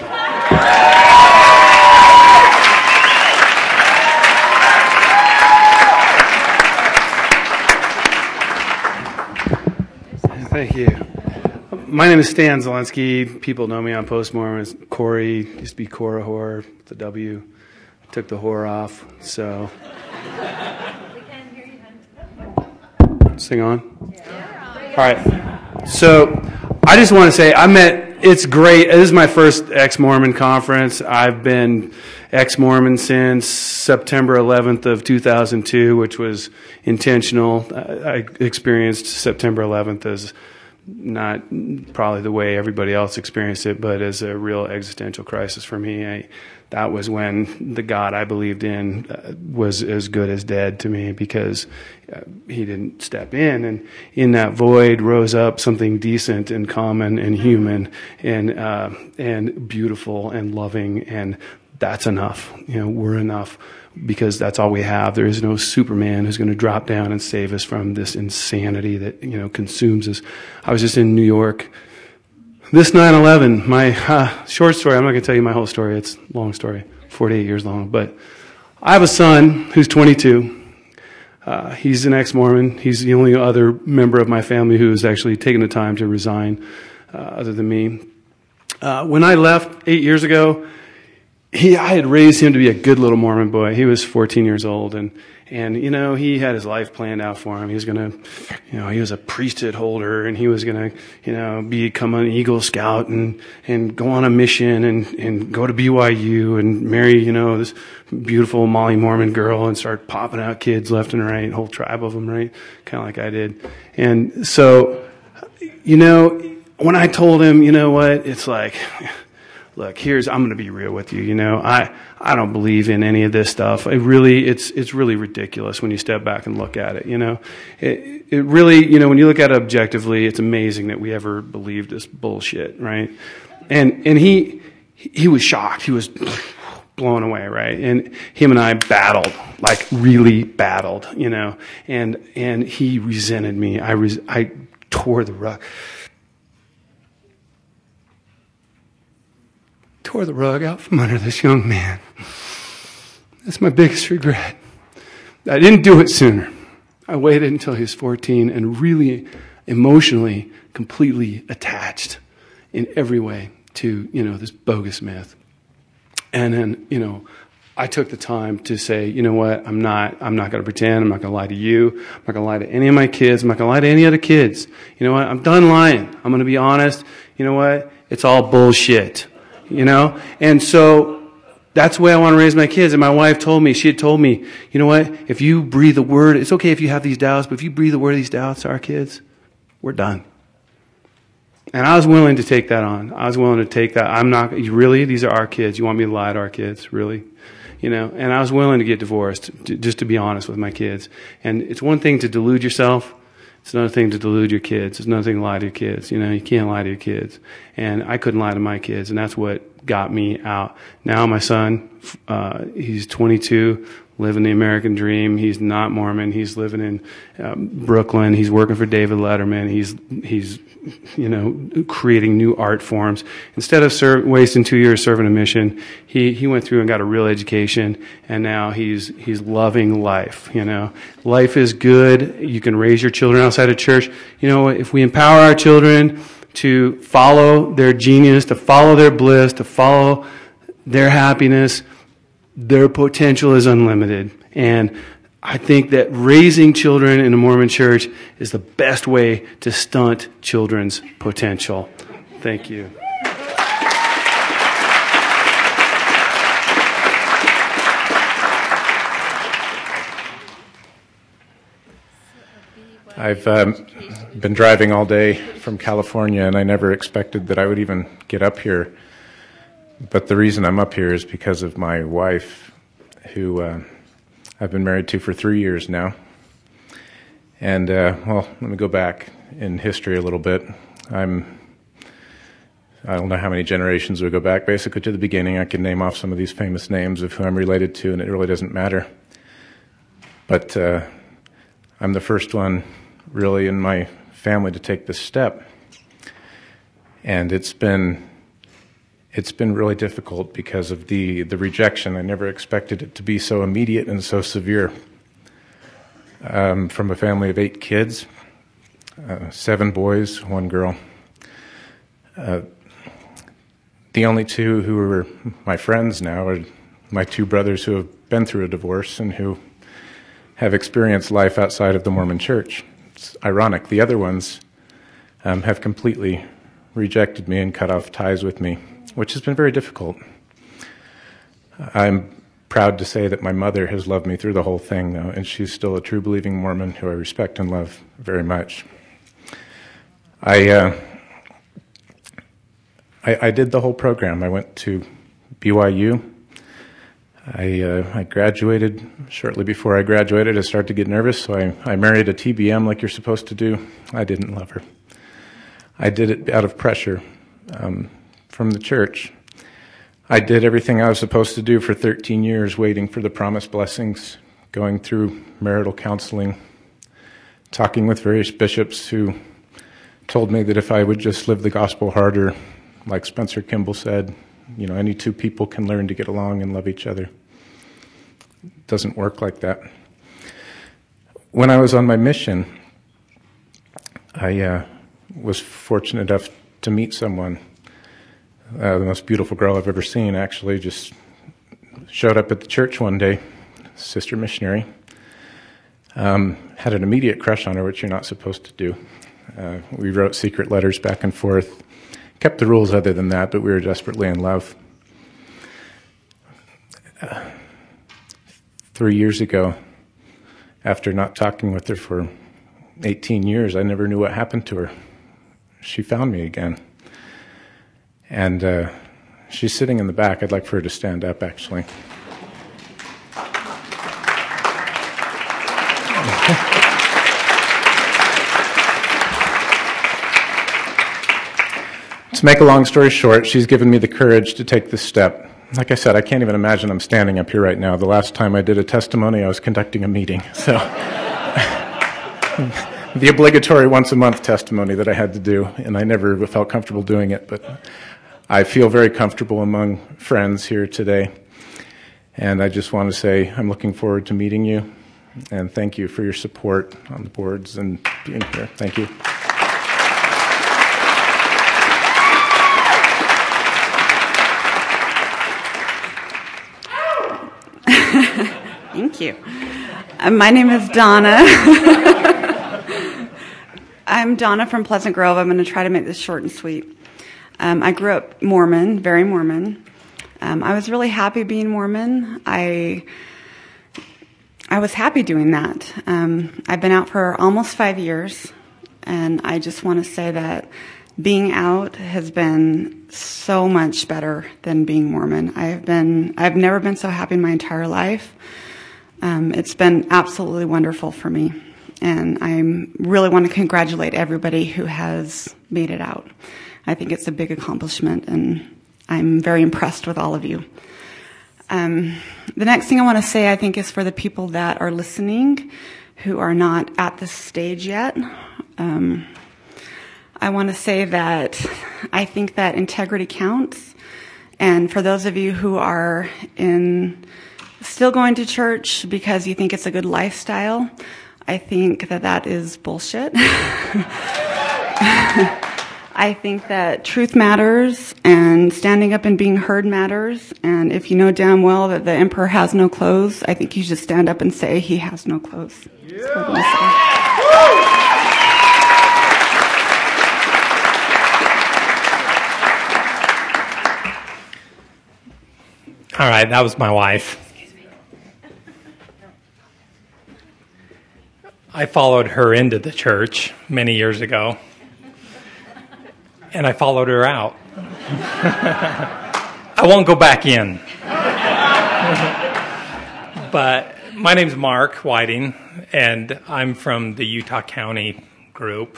Thank you. My name is Stan Zelensky. People know me on Post-Mormon as Corey. Used to be Korahor with the W. Took the whore off. So. Sing on? All right. So I just want to say it's great. This is my first ex-Mormon conference. I've been ex-Mormon since September 11th of 2002, which was intentional. I experienced September 11th as not probably the way everybody else experienced it, but as a real existential crisis for me. That was when the God I believed in was as good as dead to me, because he didn't step in, and in that void rose up something decent and common and human and beautiful and loving, and that's enough. We're enough, because that's all we have. There is no Superman who's going to drop down and save us from this insanity that consumes us. I was just in New York. This 9/11, my short story, I'm not going to tell you my whole story. It's a long story, 48 years long. But I have a son who's 22. He's an ex-Mormon. He's the only other member of my family who's actually taken the time to resign, other than me. When I left 8 years ago, I had raised him to be a good little Mormon boy. He was 14 years old, and he had his life planned out for him. He was gonna, he was a priesthood holder, and he was gonna, become an Eagle Scout and go on a mission and go to BYU and marry, this beautiful Molly Mormon girl and start popping out kids left and right, a whole tribe of them, right? Kind of like I did. And so, when I told him, it's like, look, I'm going to be real with you. I don't believe in any of this stuff. It's really ridiculous when you step back and look at it. It really, when you look at it objectively, it's amazing that we ever believed this bullshit, right? And he was shocked. He was blown away, right? And him and I battled, like really battled, and he resented me. I tore the rug. Tore the rug out from under this young man. That's my biggest regret. I didn't do it sooner. I waited until he was 14 and really emotionally, completely attached in every way to, this bogus myth. And then, I took the time to say, you know what, I'm not going to pretend, I'm not going to lie to you, I'm not going to lie to any of my kids, I'm not going to lie to any other kids. You know what, I'm done lying. I'm going to be honest. You know what, it's all bullshit. And so that's the way I want to raise my kids. And my wife she had told me, you know what, if you breathe a word, it's okay if you have these doubts, but if you breathe a word of these doubts to our kids, we're done. And I was willing to take that on. I was willing to take that. I'm not, really? These are our kids. You want me to lie to our kids? Really? You know, and I was willing to get divorced, just to be honest with my kids. And it's one thing to delude yourself. It's another thing to delude your kids. It's another thing to lie to your kids. You know, you can't lie to your kids. And I couldn't lie to my kids, and that's what got me out. Now my son, he's 22, living the American dream. He's not Mormon. He's living in Brooklyn. He's working for David Letterman. He's you know, creating new art forms. Instead of wasting 2 years serving a mission, he went through and got a real education, and now he's loving life. You know, life is good. You can raise your children outside of church. You know, if we empower our children to follow their genius, to follow their bliss, to follow their happiness, their potential is unlimited. And I think that raising children in a Mormon church is the best way to stunt children's potential. Thank you. I've been driving all day from California, and I never expected that I would even get up here. But the reason I'm up here is because of my wife, who I've been married to for 3 years now. And, well, let me go back in history a little bit. I don't know how many generations we go back, basically to the beginning. I can name off some of these famous names of who I'm related to, and it really doesn't matter. But I'm the first one, really, in my family to take this step. And it's been really difficult because of the rejection. I never expected it to be so immediate and so severe. From a family of 8 kids, 7 boys, 1 girl. The only 2 who are my friends now are my 2 brothers who have been through a divorce and who have experienced life outside of the Mormon church. It's ironic. The other ones have completely rejected me and cut off ties with me, which has been very difficult. I'm proud to say that my mother has loved me through the whole thing, though, and she's still a true believing Mormon who I respect and love very much. I did the whole program. I went to BYU. I graduated. Shortly before I graduated, I started to get nervous, so I married a TBM like you're supposed to do. I didn't love her. I did it out of pressure from the church. I did everything I was supposed to do for 13 years, waiting for the promised blessings, going through marital counseling, talking with various bishops who told me that if I would just live the gospel harder, like Spencer Kimball said, you know, any 2 people can learn to get along and love each other. It doesn't work like that. When I was on my mission, I was fortunate enough to meet someone. The most beautiful girl I've ever seen, actually, just showed up at the church one day, sister missionary. Had an immediate crush on her, which you're not supposed to do. We wrote secret letters back and forth. Kept the rules other than that, but we were desperately in love. 3 years ago, after not talking with her for 18 years, I never knew what happened to her. She found me again. And she's sitting in the back. I'd like for her to stand up, actually. To make a long story short, she's given me the courage to take this step. Like I said, I can't even imagine I'm standing up here right now. The last time I did a testimony, I was conducting a meeting. So the obligatory once-a-month testimony that I had to do, and I never felt comfortable doing it, but I feel very comfortable among friends here today. And I just want to say I'm looking forward to meeting you, and thank you for your support on the boards and being here. Thank you. Thank you. My name is Donna. I'm Donna from Pleasant Grove. I'm going to try to make this short and sweet. I grew up Mormon, very Mormon. I was really happy being Mormon. I was happy doing that. I've been out for almost 5 years, and I just want to say that being out has been so much better than being Mormon. I've never been so happy in my entire life. It's been absolutely wonderful for me. And I really want to congratulate everybody who has made it out. I think it's a big accomplishment, and I'm very impressed with all of you. The next thing I want to say, I think, is for the people that are listening who are not at this stage yet. I want to say that I think that integrity counts. And for those of you who are still going to church because you think it's a good lifestyle, I think that is bullshit. I think that truth matters and standing up and being heard matters. And if you know damn well that the emperor has no clothes, I think you should stand up and say he has no clothes. That's what I'm gonna say. All right, that was my wife. I followed her into the church many years ago, and I followed her out. I won't go back in. But my name's Mark Whiting, and I'm from the Utah County group.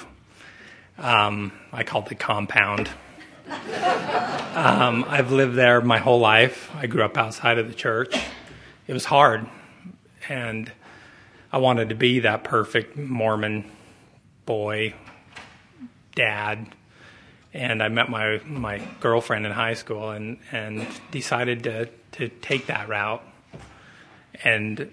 I call it the compound. I've lived there my whole life. I grew up outside of the church. It was hard, and I wanted to be that perfect Mormon boy, dad, and I met my girlfriend in high school and decided to take that route, and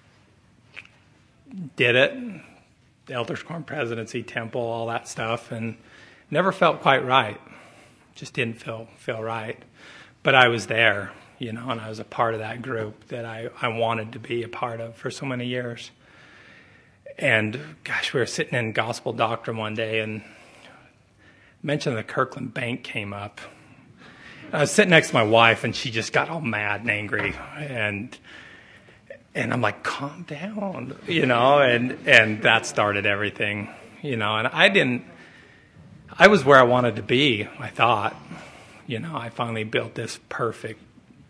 did it. The Elders Quorum Presidency, Temple, all that stuff, and never felt quite right. Just didn't feel right. But I was there, and I was a part of that group that I wanted to be a part of for so many years. And gosh, we were sitting in gospel doctrine one day, and mention of the Kirkland Bank came up. I was sitting next to my wife, and she just got all mad and angry, and I'm like, calm down, and that started everything, and I was where I wanted to be, I thought. I finally built this perfect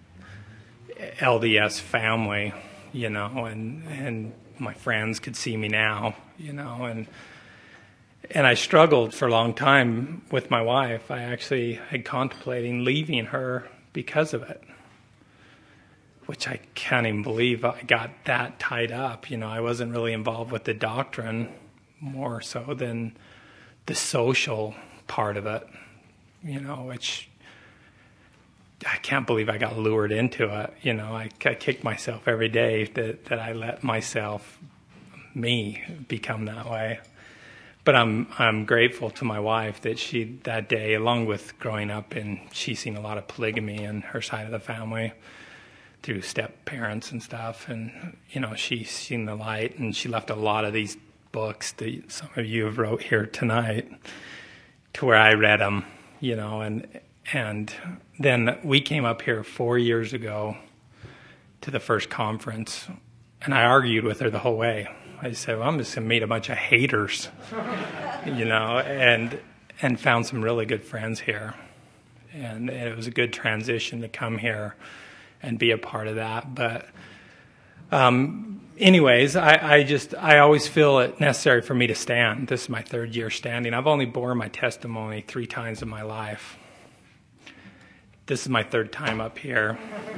LDS family, and my friends could see me now, and I struggled for a long time with my wife. I actually had contemplating leaving her because of it, which I can't even believe I got that tied up. I wasn't really involved with the doctrine more so than the social part of it, which I can't believe I got lured into it. I kick myself every day that I let me become that way. But I'm grateful to my wife that she, that day, along with growing up, and she's seen a lot of polygamy in her side of the family through step parents and stuff, and she's seen the light, and she left a lot of these books that some of you have wrote here tonight to where I read them, and then we came up here 4 years ago to the first conference, and I argued with her the whole way. I said, well, I'm just going to meet a bunch of haters, and found some really good friends here. And it was a good transition to come here and be a part of that. But anyways, I always feel it necessary for me to stand. This is my third year standing. I've only borne my testimony 3 times in my life. This is my third time up here.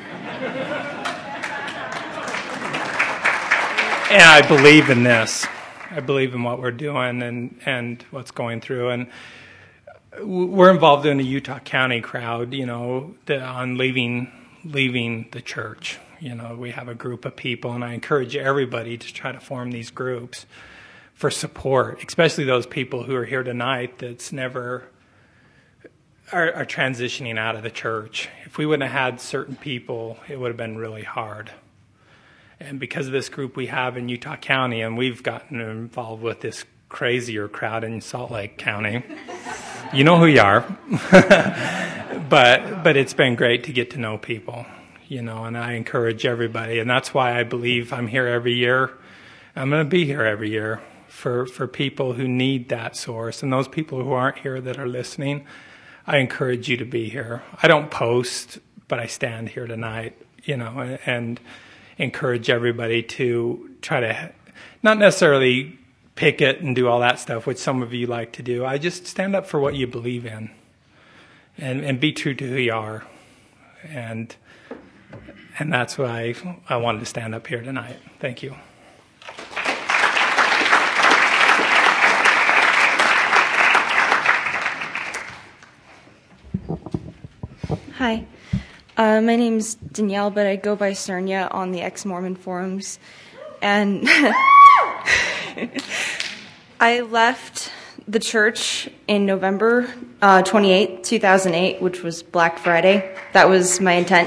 And I believe in this. I believe in what we're doing and what's going through. And we're involved in the Utah County crowd, on leaving the church. We have a group of people, and I encourage everybody to try to form these groups for support, especially those people who are here tonight that's never are transitioning out of the church. If we wouldn't have had certain people, it would have been really hard. And because of this group we have in Utah County, and we've gotten involved with this crazier crowd in Salt Lake County, you know who you are. But it's been great to get to know people, and I encourage everybody. And that's why I believe I'm here every year. I'm going to be here every year for people who need that source. And those people who aren't here that are listening, I encourage you to be here. I don't post, but I stand here tonight, and encourage everybody to try to not necessarily picket and do all that stuff, which some of you like to do. I just stand up for what you believe in and be true to who you are. And that's why I wanted to stand up here tonight. Thank you. Hi. My name's Danielle, but I go by Cernia on the ex-Mormon forums. And I left the church in November 28, 2008, which was Black Friday. That was my intent.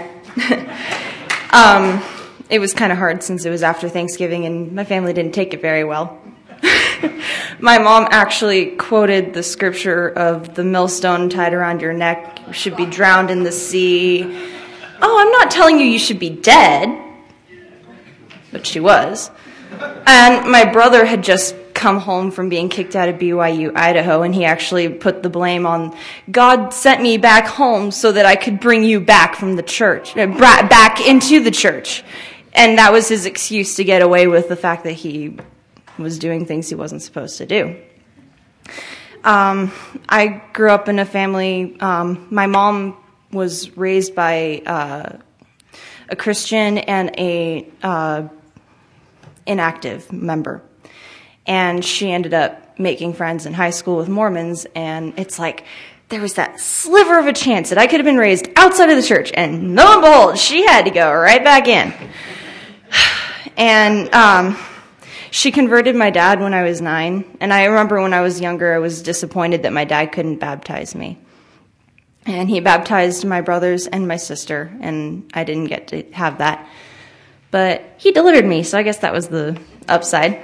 It was kind of hard since it was after Thanksgiving and my family didn't take it very well. My mom actually quoted the scripture of the millstone tied around your neck should be drowned in the sea. Oh, I'm not telling you should be dead. But she was. And my brother had just come home from being kicked out of BYU, Idaho, and he actually put the blame on, God sent me back home so that I could bring you back from the church, back into the church. And that was his excuse to get away with the fact that he was doing things he wasn't supposed to do. I grew up in a family, my mom was raised by a Christian and a inactive member. And she ended up making friends in high school with Mormons, and it's like there was that sliver of a chance that I could have been raised outside of the church, and lo and behold, she had to go right back in. And she converted my dad when I was 9, and I remember when I was younger, I was disappointed that my dad couldn't baptize me. And he baptized my brothers and my sister, and I didn't get to have that. But he delivered me, so I guess that was the upside.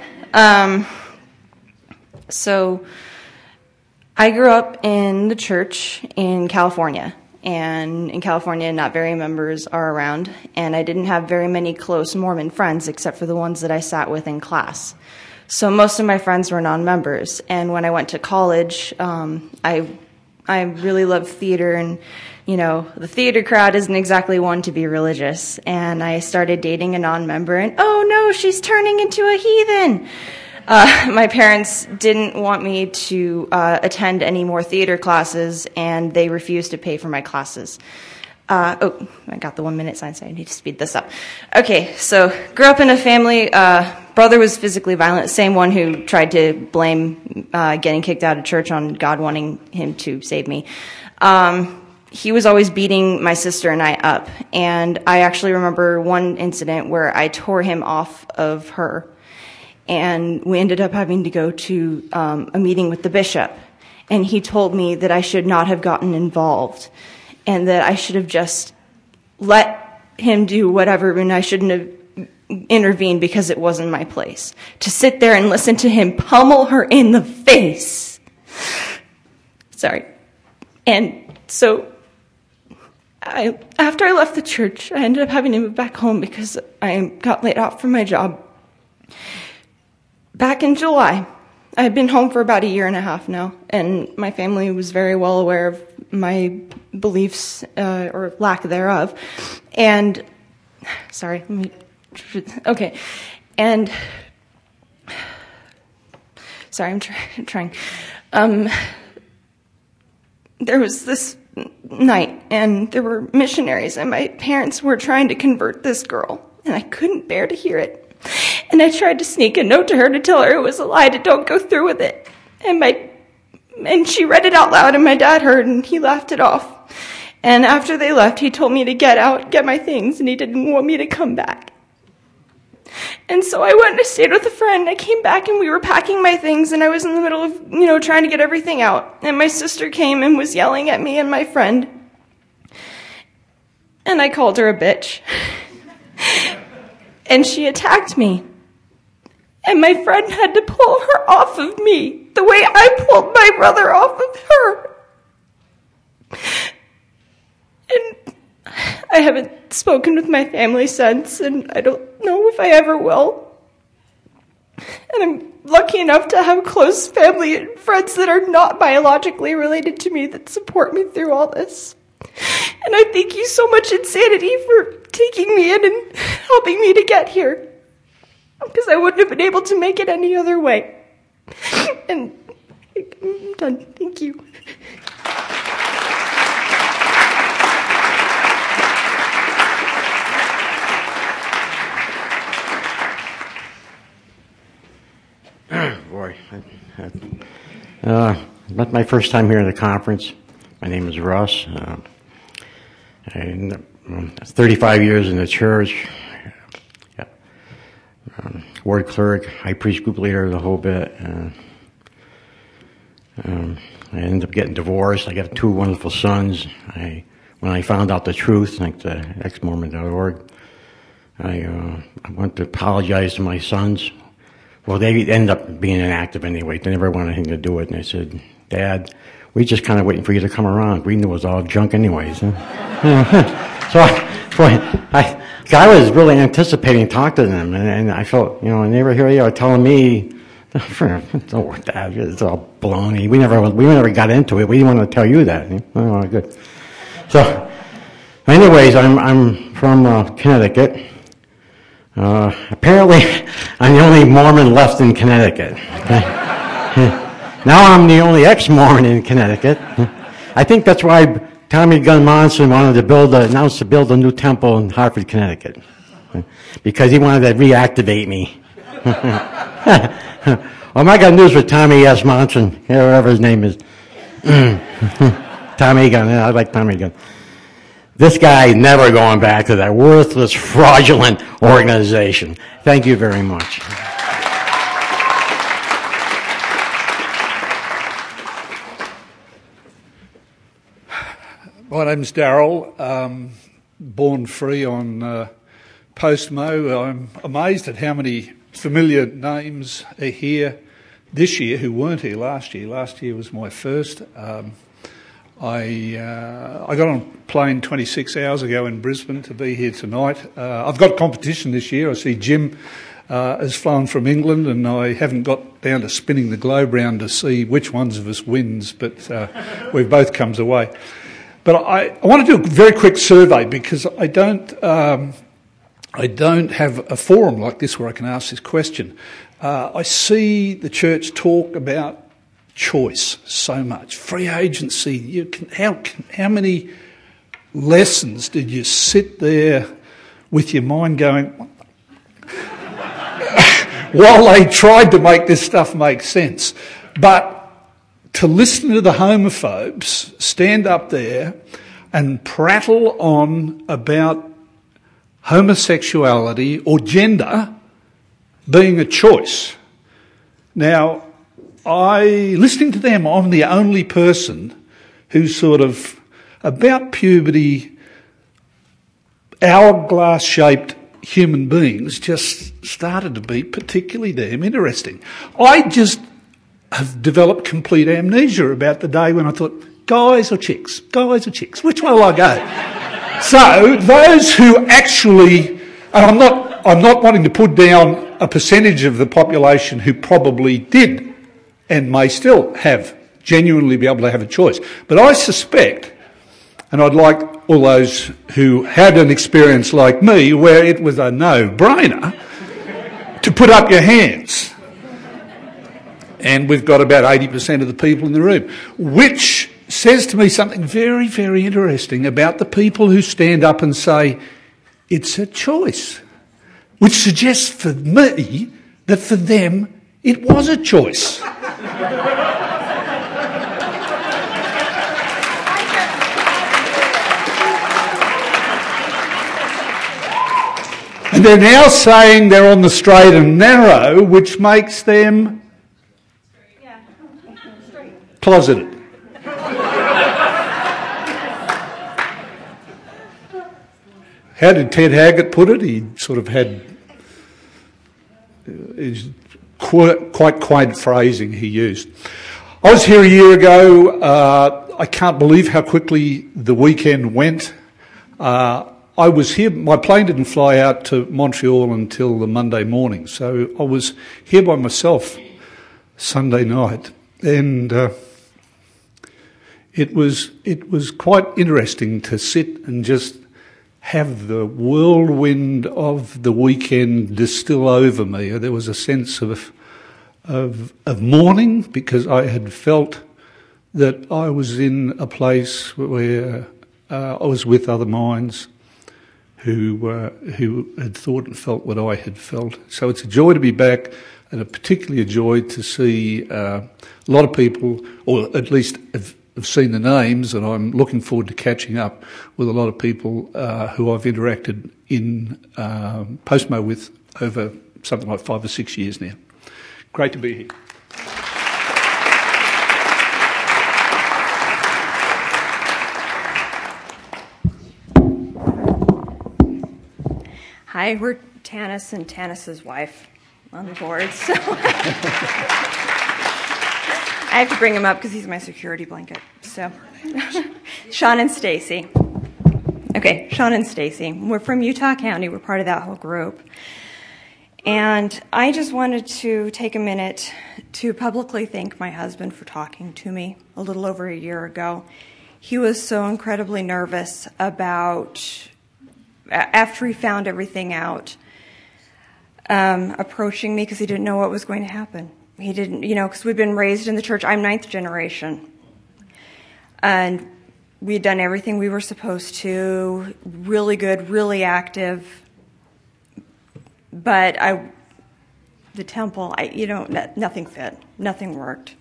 So I grew up in the church in California, and in California, not very many members are around, and I didn't have very many close Mormon friends except for the ones that I sat with in class. So most of my friends were non-members, and when I went to college, I really loved theater, and the theater crowd isn't exactly one to be religious. And I started dating a non-member, and oh no, she's turning into a heathen. My parents didn't want me to attend any more theater classes, and they refused to pay for my classes. I got the 1 minute sign, so I need to speed this up. Okay, so grew up in a family. Brother was physically violent, same one who tried to blame getting kicked out of church on God wanting him to save me. He was always beating my sister and I up, and I actually remember one incident where I tore him off of her, and we ended up having to go to a meeting with the bishop, and he told me that I should not have gotten involved, and that I should have just let him do whatever, and I shouldn't have intervened because it wasn't my place. To sit there and listen to him pummel her in the face. Sorry. And so after I left the church, I ended up having to move back home because I got laid off from my job. Back in July, I had been home for about 1.5 years now, and my family was very well aware of my beliefs or lack thereof. And sorry, okay, and sorry, I'm trying. There was this night, and there were missionaries, and my parents were trying to convert this girl, and I couldn't bear to hear it. And I tried to sneak a note to her to tell her it was a lie, to don't go through with it. And she read it out loud, and my dad heard, and he laughed it off. And after they left, he told me to get out, get my things, and he didn't want me to come back. And so I went and stayed with a friend. I came back, and we were packing my things, and I was in the middle of, trying to get everything out. And my sister came and was yelling at me and my friend. And I called her a bitch. And she attacked me. And my friend had to pull her off of me the way I pulled my brother off of her. And I haven't spoken with my family since, and I don't know if I ever will. And I'm lucky enough to have close family and friends that are not biologically related to me that support me through all this. And I thank you so much, Insanity, for taking me in and helping me to get here. Because I wouldn't have been able to make it any other way. And I'm done. Thank you. Boy, that's my first time here at the conference. My name is Russ. I'm 35 years in the church. Ward clerk, high priest, group leader, the whole bit. I ended up getting divorced. I got 2 wonderful sons. When I found out the truth, like the exmormon.org, I went to apologize to my sons. Well, they ended up being inactive anyway. They never wanted anything to do with it. And I said, Dad, we just kind of waiting for you to come around. We knew it was all junk anyways. So I was really anticipating talking to them, and I felt, and they were here, telling me, it's all baloney. We never got into it. We didn't want to tell you that. Oh, good. So, anyways, I'm from Connecticut. Apparently, I'm the only Mormon left in Connecticut. Okay? Now I'm the only ex-Mormon in Connecticut. I think that's why Tommy Gunn Monson wanted to announced to build a new temple in Hartford, Connecticut, because he wanted to reactivate me. Well, I got news for Tommy S. Monson, whoever his name is. Tommy Gunn. I like Tommy Gunn. This guy never going back to that worthless, fraudulent organization. Thank you very much. My name's Darryl, born free on Postmo. I'm amazed at how many familiar names are here this year who weren't here last year. Last year was my first. I got on a plane 26 hours ago in Brisbane to be here tonight. I've got competition this year. I see Jim has flown from England, and I haven't got down to spinning the globe round to see which ones of us wins, but we've both come away. But I want to do a very quick survey because I don't have a forum like this where I can ask this question. I see the church talk about choice so much, free agency. How many lessons did you sit there with your mind going while they tried to make this stuff make sense? But to listen to the homophobes stand up there and prattle on about homosexuality or gender being a choice. Now, listening to them, I'm the only person who's sort of about puberty, hourglass-shaped human beings just started to be particularly damn interesting. I just have developed complete amnesia about the day when I thought, guys or chicks, which way will I go? So those who actually, and I'm not wanting to put down a percentage of the population who probably did and may still genuinely be able to have a choice. But I suspect, and I'd like all those who had an experience like me where it was a no-brainer to put up your hands. And we've got about 80% of the people in the room, which says to me something very, very interesting about the people who stand up and say, it's a choice, which suggests for me that for them it was a choice. And they're now saying they're on the straight and narrow, which makes them closeted. How did Ted Haggett put it? He sort of had quite quaint phrasing he used. I was here a year ago. I can't believe how quickly the weekend went. I I was here. My plane didn't fly out to Montreal until the Monday morning, so I was here by myself Sunday night, and it was quite interesting to sit and just have the whirlwind of the weekend distill over me. There was a sense of mourning, because I had felt that I was in a place where I was with other minds who had thought and felt what I had felt. So it's a joy to be back, and particularly a joy to see a lot of people, or at least have seen the names, and I'm looking forward to catching up with a lot of people who I've interacted in Postmo with over something like 5 or 6 years now. Great to be here. Hi, we're Tanis and Tanis's wife on the board, so I have to bring him up because he's my security blanket. So, Sean and Stacy. Okay, Sean and Stacy. We're from Utah County. We're part of that whole group. And I just wanted to take a minute to publicly thank my husband for talking to me a little over a year ago. He was so incredibly nervous about, after he found everything out, approaching me because he didn't know what was going to happen. He didn't, because we'd been raised in the church. I'm 9th generation. And we had done everything we were supposed to, really good, really active. But the temple, nothing fit. Nothing worked.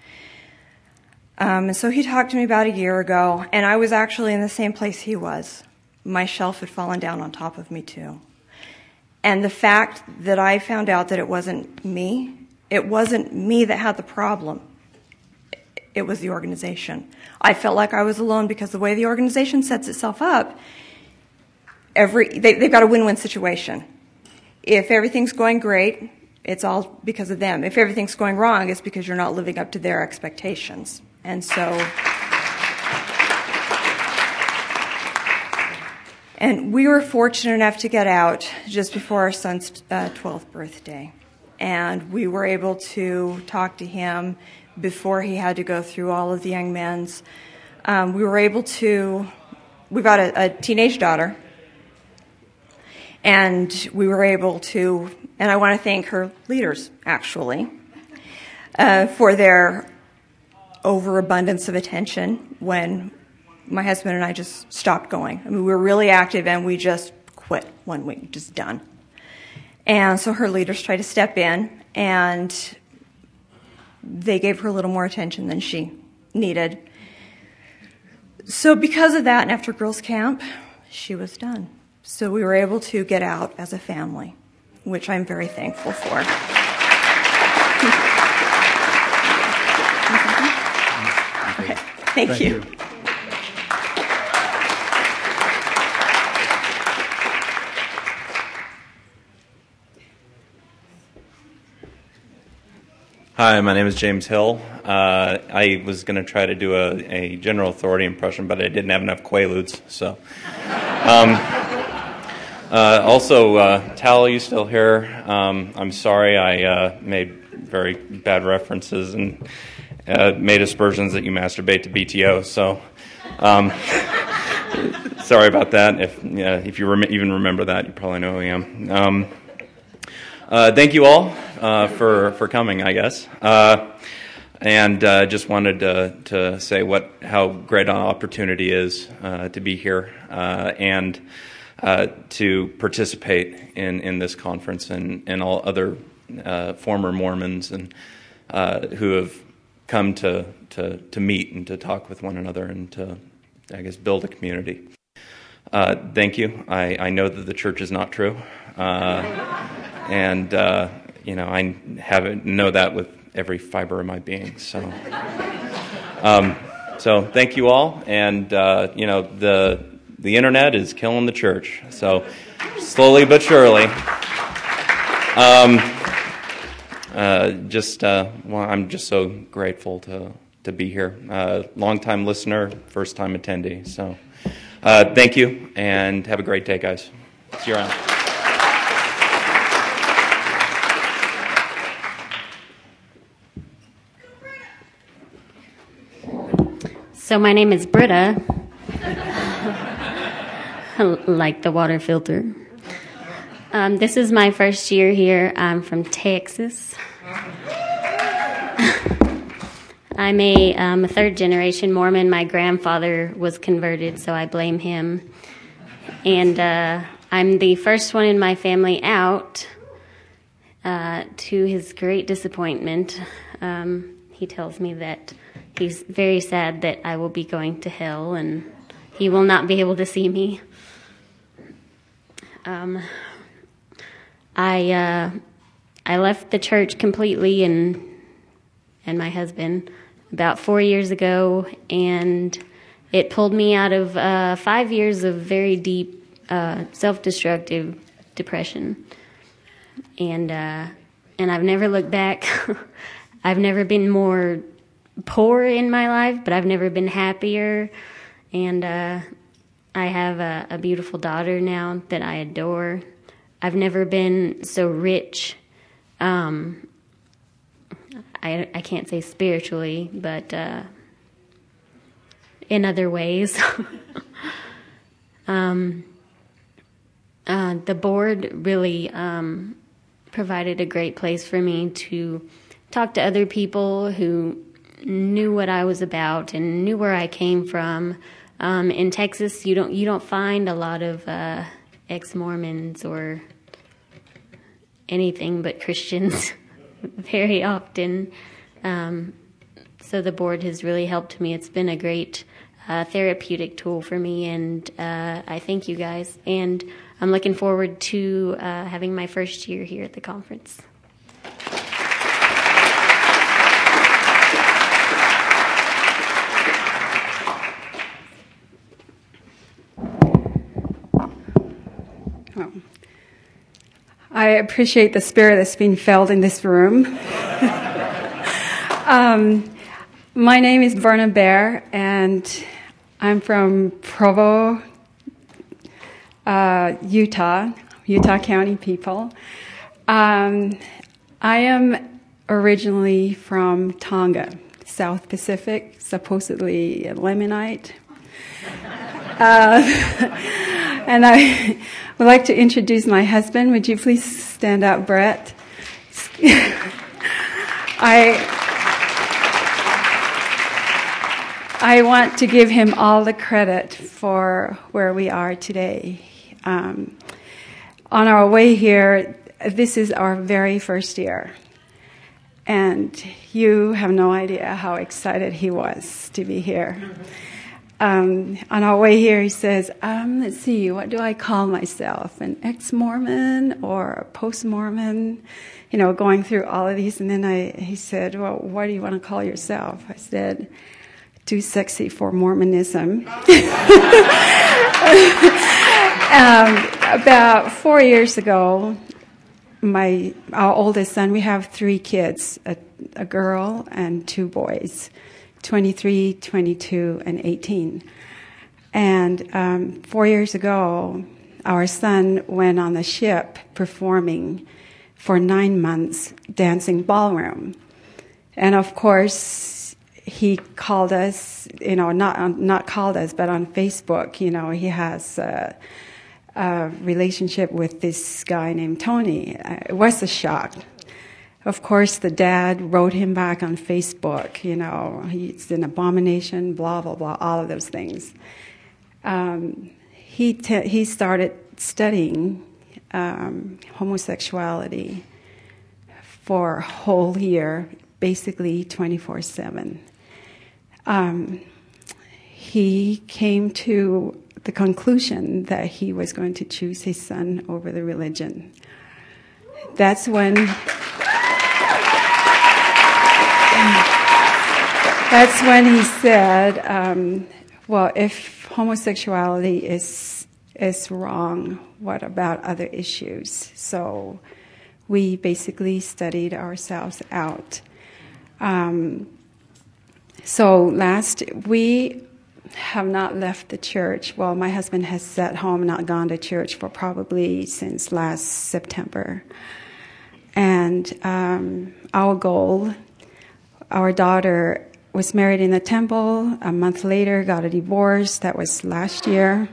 And so he talked to me about a year ago, and I was actually in the same place he was. My shelf had fallen down on top of me, too. And the fact that I found out that it wasn't me that had the problem. It was the organization. I felt like I was alone because the way the organization sets itself up, they've got a win-win situation. If everything's going great, it's all because of them. If everything's going wrong, it's because you're not living up to their expectations. And so, and we were fortunate enough to get out just before our son's 12th birthday. And we were able to talk to him before he had to go through all of the young men's. We've got a teenage daughter. And we were able to, and I want to thank her leaders, actually, for their overabundance of attention when my husband and I just stopped going. I mean, we were really active, and we just quit one week, just done. And so her leaders tried to step in, and they gave her a little more attention than she needed. So because of that, and after girls' camp, she was done. So we were able to get out as a family, which I'm very thankful for. Okay. Thank you. Hi, my name is James Hill. I was going to try to do a general authority impression, but I didn't have enough Quaaludes, so... Also, Tal, are you still here? I'm sorry I made very bad references and made aspersions that you masturbate to BTO. So, sorry about that. If you even remember that, you probably know who I am. Thank you all for coming, I guess. And just wanted to say how great an opportunity is to be here and to participate in this conference and all other former Mormons and who have come to meet and to talk with one another and to, I guess, build a community. Thank you. I know that the church is not true, and I know that with every fiber of my being. So, so thank you all, and the internet is killing the church. So slowly but surely. I'm just so grateful to be here. Long-time listener, first-time attendee. So Thank you, and have a great day, guys. See you around. So my name is Britta, like the water filter. This is my first year here. I'm from Texas. I'm a third-generation Mormon. My grandfather was converted, so I blame him. And I'm the first one in my family out, to his great disappointment. He tells me that he's very sad that I will be going to hell and he will not be able to see me. I left the church completely and my husband about 4 years ago, and it pulled me out of 5 years of very deep self-destructive depression. And I've never looked back. I've never been more poor in my life, but I've never been happier. And I have a beautiful daughter now that I adore. I've never been so rich. I can't say spiritually, but in other ways. The board really provided a great place for me to talk to other people who knew what I was about and knew where I came from. In Texas, you don't find a lot of ex-Mormons or anything but Christians very often. So the board has really helped me. It's been a great therapeutic tool for me, and I thank you guys. And I'm looking forward to having my first year here at the conference. I appreciate the spirit that's being felt in this room. My name is Verna Bear, and I'm from Provo, Utah County people. I am originally from Tonga, South Pacific, supposedly a Lamanite. And I would like to introduce my husband. Would you please stand up, Brett? I want to give him all the credit for where we are today. On our way here, this is our very first year. And you have no idea how excited he was to be here. On our way here, he says, let's see, what do I call myself? An ex-Mormon or a post-Mormon? You know, going through all of these. And then he said, well, what do you want to call yourself? I said, too sexy for Mormonism. About 4 years ago, our oldest son, we have 3 kids, a girl and 2 boys. 23, 22, and 18. And 4 years ago, our son went on the ship performing for 9 months, dancing ballroom. And of course, he called us, not called us, but on Facebook, he has a relationship with this guy named Tony. It was a shock. Of course, the dad wrote him back on Facebook, he's an abomination, blah, blah, blah, all of those things. He started studying homosexuality for a whole year, basically 24/7. He came to the conclusion that he was going to choose his son over the religion. That's when he said, well, if homosexuality is wrong, what about other issues? So we basically studied ourselves out. So we have not left the church. Well, my husband has sat home, not gone to church for probably since last September. And our goal, our daughter was married in the temple. A month later, got a divorce. That was last year.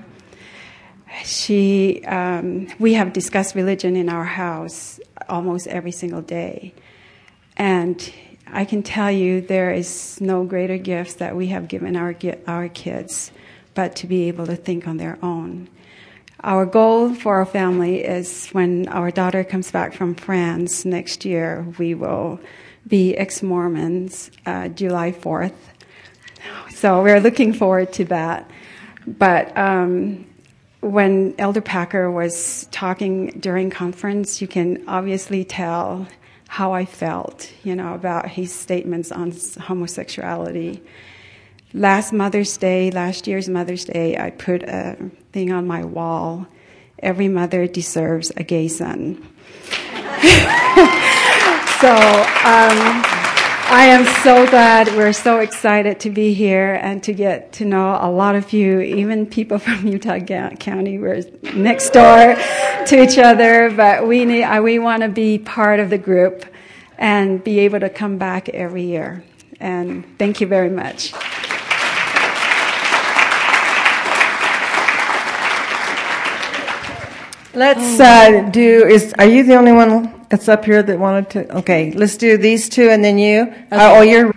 We have discussed religion in our house almost every single day. And I can tell you there is no greater gift that we have given our kids but to be able to think on their own. Our goal for our family is when our daughter comes back from France next year, we will be ex-Mormons July 4th. So we're looking forward to that. But when Elder Packer was talking during conference, you can obviously tell how I felt, about his statements on homosexuality. Last year's Mother's Day, I put a thing on my wall. Every mother deserves a gay son. So I am so glad. We're so excited to be here and to get to know a lot of you, even people from Utah County. We're next door to each other, but we want to be part of the group and be able to come back every year. And thank you very much. Let's are you the only one that's up here that wanted to? Okay, let's do these two and then you. Okay. You're.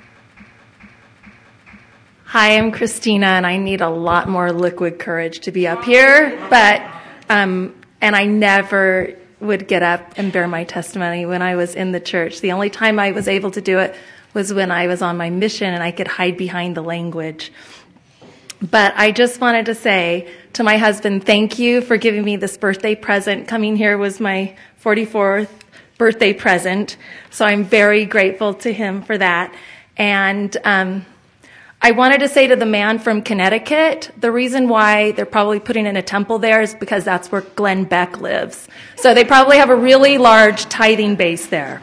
Hi, I'm Christina, and I need a lot more liquid courage to be up here, but and I never would get up and bear my testimony when I was in the church. The only time I was able to do it was when I was on my mission and I could hide behind the language. But I just wanted to say to my husband, thank you for giving me this birthday present. Coming here was my 44th birthday present, so I'm very grateful to him for that. And I wanted to say to the man from Connecticut, the reason why they're probably putting in a temple there is because that's where Glenn Beck lives. So they probably have a really large tithing base there.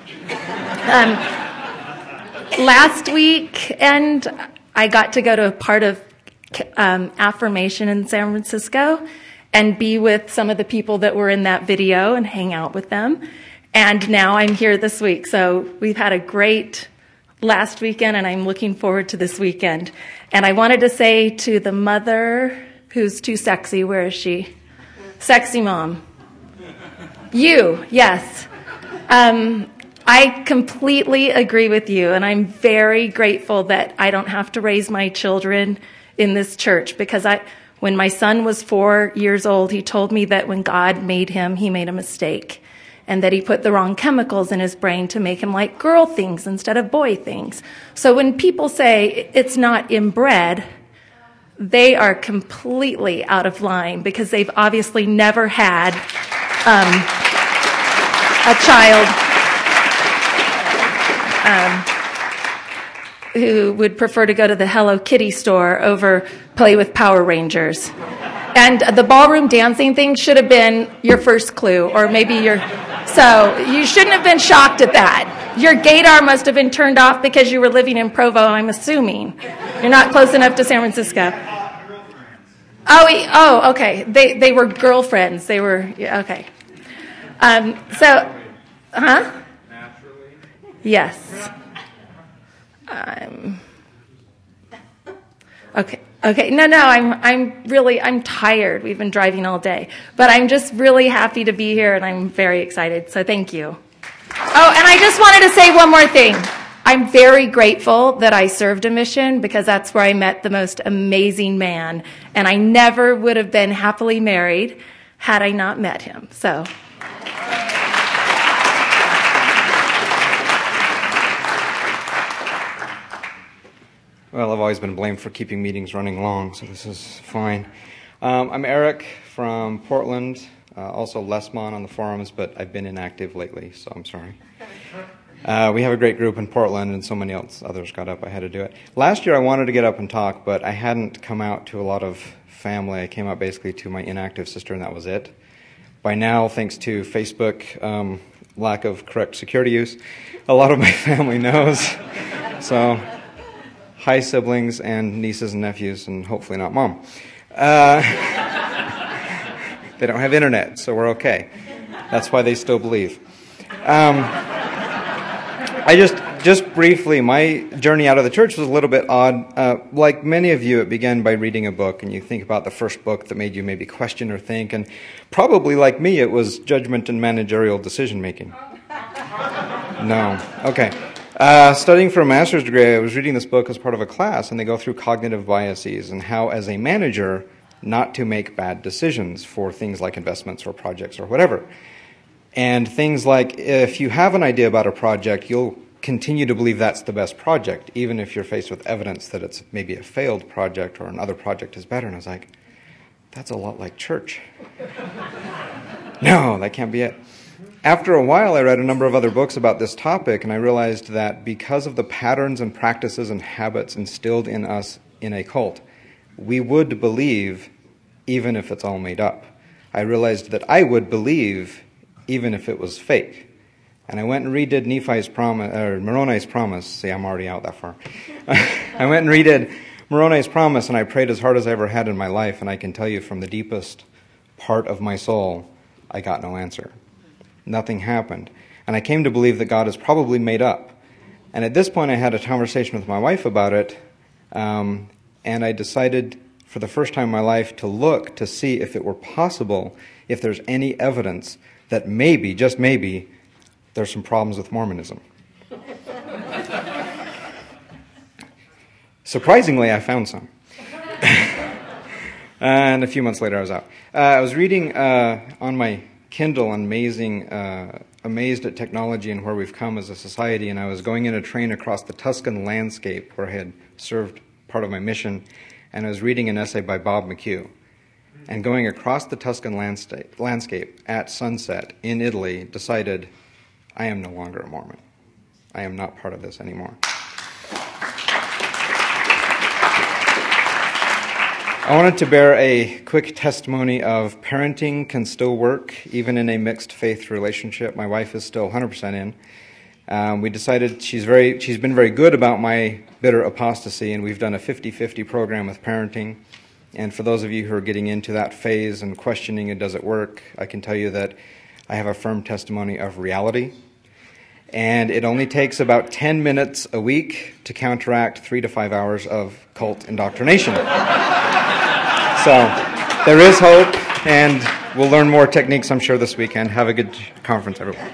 Last week, and I got to go to a part of Affirmation in San Francisco and be with some of the people that were in that video and hang out with them. And now I'm here this week. So we've had a great last weekend, and I'm looking forward to this weekend. And I wanted to say to the mother who's too sexy, where is she? Sexy mom. You, yes. I completely agree with you, and I'm very grateful that I don't have to raise my children in this church, because when my son was 4 years old, he told me that when God made him, he made a mistake, and that he put the wrong chemicals in his brain to make him like girl things instead of boy things. So when people say it's not inbred, they are completely out of line, because they've obviously never had a child who would prefer to go to the Hello Kitty store over play with Power Rangers. And the ballroom dancing thing should have been your first clue, or maybe so you shouldn't have been shocked at that. Your gaydar must have been turned off because you were living in Provo, I'm assuming. You're not close enough to San Francisco. Oh, okay. They were girlfriends. They were, okay. Naturally? Yes. Okay. No, I'm tired. We've been driving all day. But I'm just really happy to be here, and I'm very excited. So thank you. Oh, and I just wanted to say one more thing. I'm very grateful that I served a mission, because that's where I met the most amazing man. And I never would have been happily married had I not met him. So. Well, I've always been blamed for keeping meetings running long, so this is fine. I'm Eric from Portland, also Lesmon on the forums, but I've been inactive lately, so I'm sorry. We have a great group in Portland, and so many others got up. I had to do it. Last year I wanted to get up and talk, but I hadn't come out to a lot of family. I came out basically to my inactive sister, and that was it. By now, thanks to Facebook, lack of correct security use, a lot of my family knows. So, Hi, siblings and nieces and nephews, and hopefully not Mom. They don't have internet, so we're okay. That's why they still believe. I just briefly, my journey out of the church was a little bit odd. Like many of you, it began by reading a book, and you think about the first book that made you maybe question or think, and probably like me, it was Judgment and Managerial Decision Making. No. Okay. Studying for a master's degree, I was reading this book as part of a class, and they go through cognitive biases and how, as a manager, not to make bad decisions for things like investments or projects or whatever. And things like, if you have an idea about a project, you'll continue to believe that's the best project, even if you're faced with evidence that it's maybe a failed project or another project is better. And I was like, that's a lot like church. No, that can't be it. After a while, I read a number of other books about this topic, and I realized that because of the patterns and practices and habits instilled in us in a cult, we would believe even if it's all made up. I realized that I would believe even if it was fake. And I went and redid Moroni's promise. See, I'm already out that far. I went and redid Moroni's promise, and I prayed as hard as I ever had in my life, and I can tell you from the deepest part of my soul, I got no answer. Nothing happened. And I came to believe that God is probably made up. And at this point, I had a conversation with my wife about it, and I decided for the first time in my life to look to see if it were possible, if there's any evidence that maybe, just maybe, there's some problems with Mormonism. Surprisingly, I found some. And a few months later, I was out. I was reading on my Kindle, amazed at technology and where we've come as a society, and I was going in a train across the Tuscan landscape where I had served part of my mission, and I was reading an essay by Bob McHugh. And going across the Tuscan landscape at sunset in Italy, decided, I am no longer a Mormon. I am not part of this anymore. I wanted to bear a quick testimony of parenting can still work, even in a mixed faith relationship. My wife is still 100% in. We decided she's been very good about my bitter apostasy, and we've done a 50-50 program with parenting. And for those of you who are getting into that phase and questioning it, does it work, I can tell you that I have a firm testimony of reality. And it only takes about 10 minutes a week to counteract 3 to 5 hours of cult indoctrination. So there is hope, and we'll learn more techniques, I'm sure, this weekend. Have a good conference, everyone.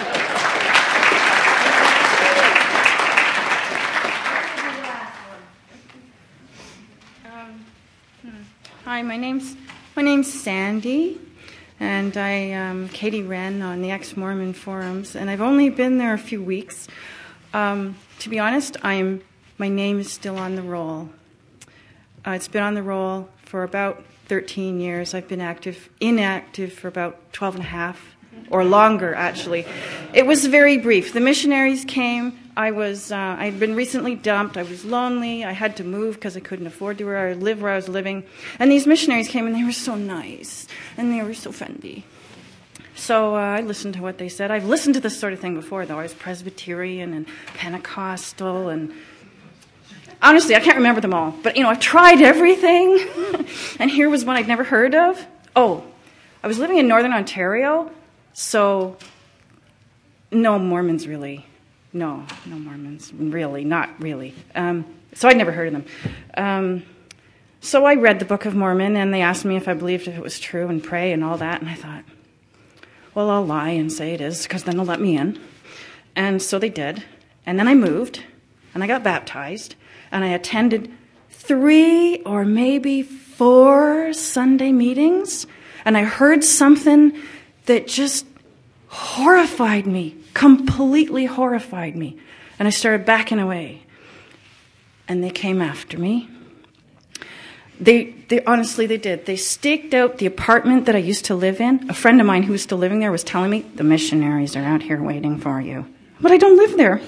Hi, my name's Sandy, and I am Katie Wren on the Ex-Mormon forums, and I've only been there a few weeks. To be honest, my name is still on the roll. It's been on the roll for about 13 years. I've been inactive for about 12 and a half, or longer, actually. It was very brief. The missionaries came. I'd been recently dumped. I was lonely. I had to move because I couldn't afford to live where I was living. And these missionaries came, and they were so nice, and they were so friendly. So I listened to what they said. I've listened to this sort of thing before, though. I was Presbyterian and Pentecostal, and honestly, I can't remember them all. But, I've tried everything, and here was one I'd never heard of. Oh, I was living in Northern Ontario, so no Mormons, really. No Mormons, really, not really. So I'd never heard of them. So I read the Book of Mormon, and they asked me if I believed if it was true and pray and all that, and I thought, well, I'll lie and say it is, because then they'll let me in. And so they did. And then I moved, and I got baptized, and I attended 3 or maybe 4 Sunday meetings, and I heard something that just horrified me, completely horrified me. And I started backing away. And they came after me. They honestly, they did. They staked out the apartment that I used to live in. A friend of mine who was still living there was telling me, the missionaries are out here waiting for you. But I don't live there.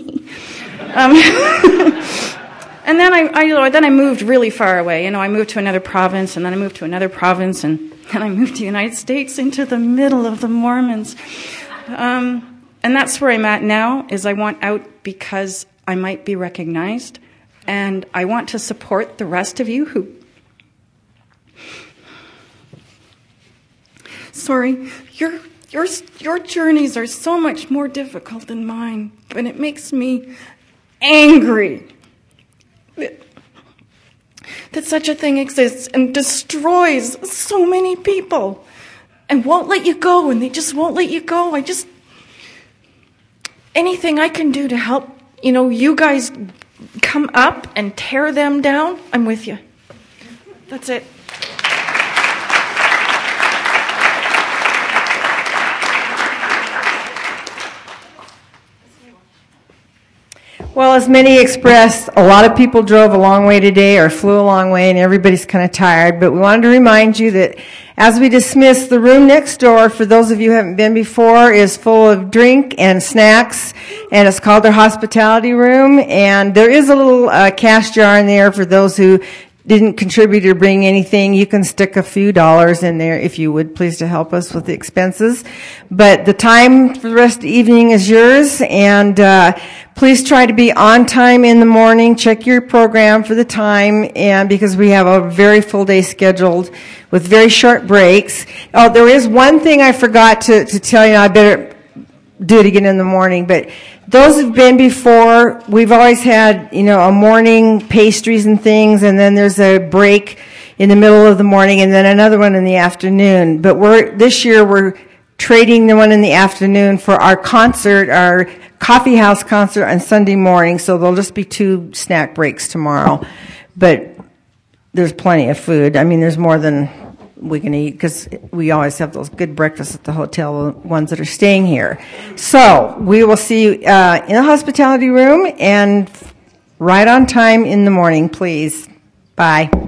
And then I moved really far away. I moved to another province, and then I moved to another province, and then I moved to the United States into the middle of the Mormons. And that's where I'm at now, is I want out because I might be recognized. And I want to support the rest of you who... Sorry, your journeys are so much more difficult than mine, but it makes me angry that such a thing exists and destroys so many people and won't let you go, and they just won't let you go. Anything I can do to help, you guys come up and tear them down, I'm with you. That's it. Well, as many expressed, a lot of people drove a long way today or flew a long way, and everybody's kind of tired. But we wanted to remind you that as we dismiss, the room next door, for those of you who haven't been before, is full of drink and snacks, and it's called their hospitality room. And there is a little cash jar in there for those who didn't contribute or bring anything. You can stick a few dollars in there if you would, please, to help us with the expenses. But the time for the rest of the evening is yours, and please try to be on time in the morning. Check your program for the time, and because we have a very full day scheduled with very short breaks. Oh, there is one thing I forgot to tell you. I better do it again in the morning, but those who've been before, we've always had, a morning pastries and things, and then there's a break in the middle of the morning, and then another one in the afternoon. But this year we're trading the one in the afternoon for our concert, our coffee house concert on Sunday morning, so there'll just be 2 snack breaks tomorrow. But there's plenty of food. There's more than we can eat, because we always have those good breakfasts at the hotel, the ones that are staying here. So we will see you in the hospitality room, and right on time in the morning, please. Bye.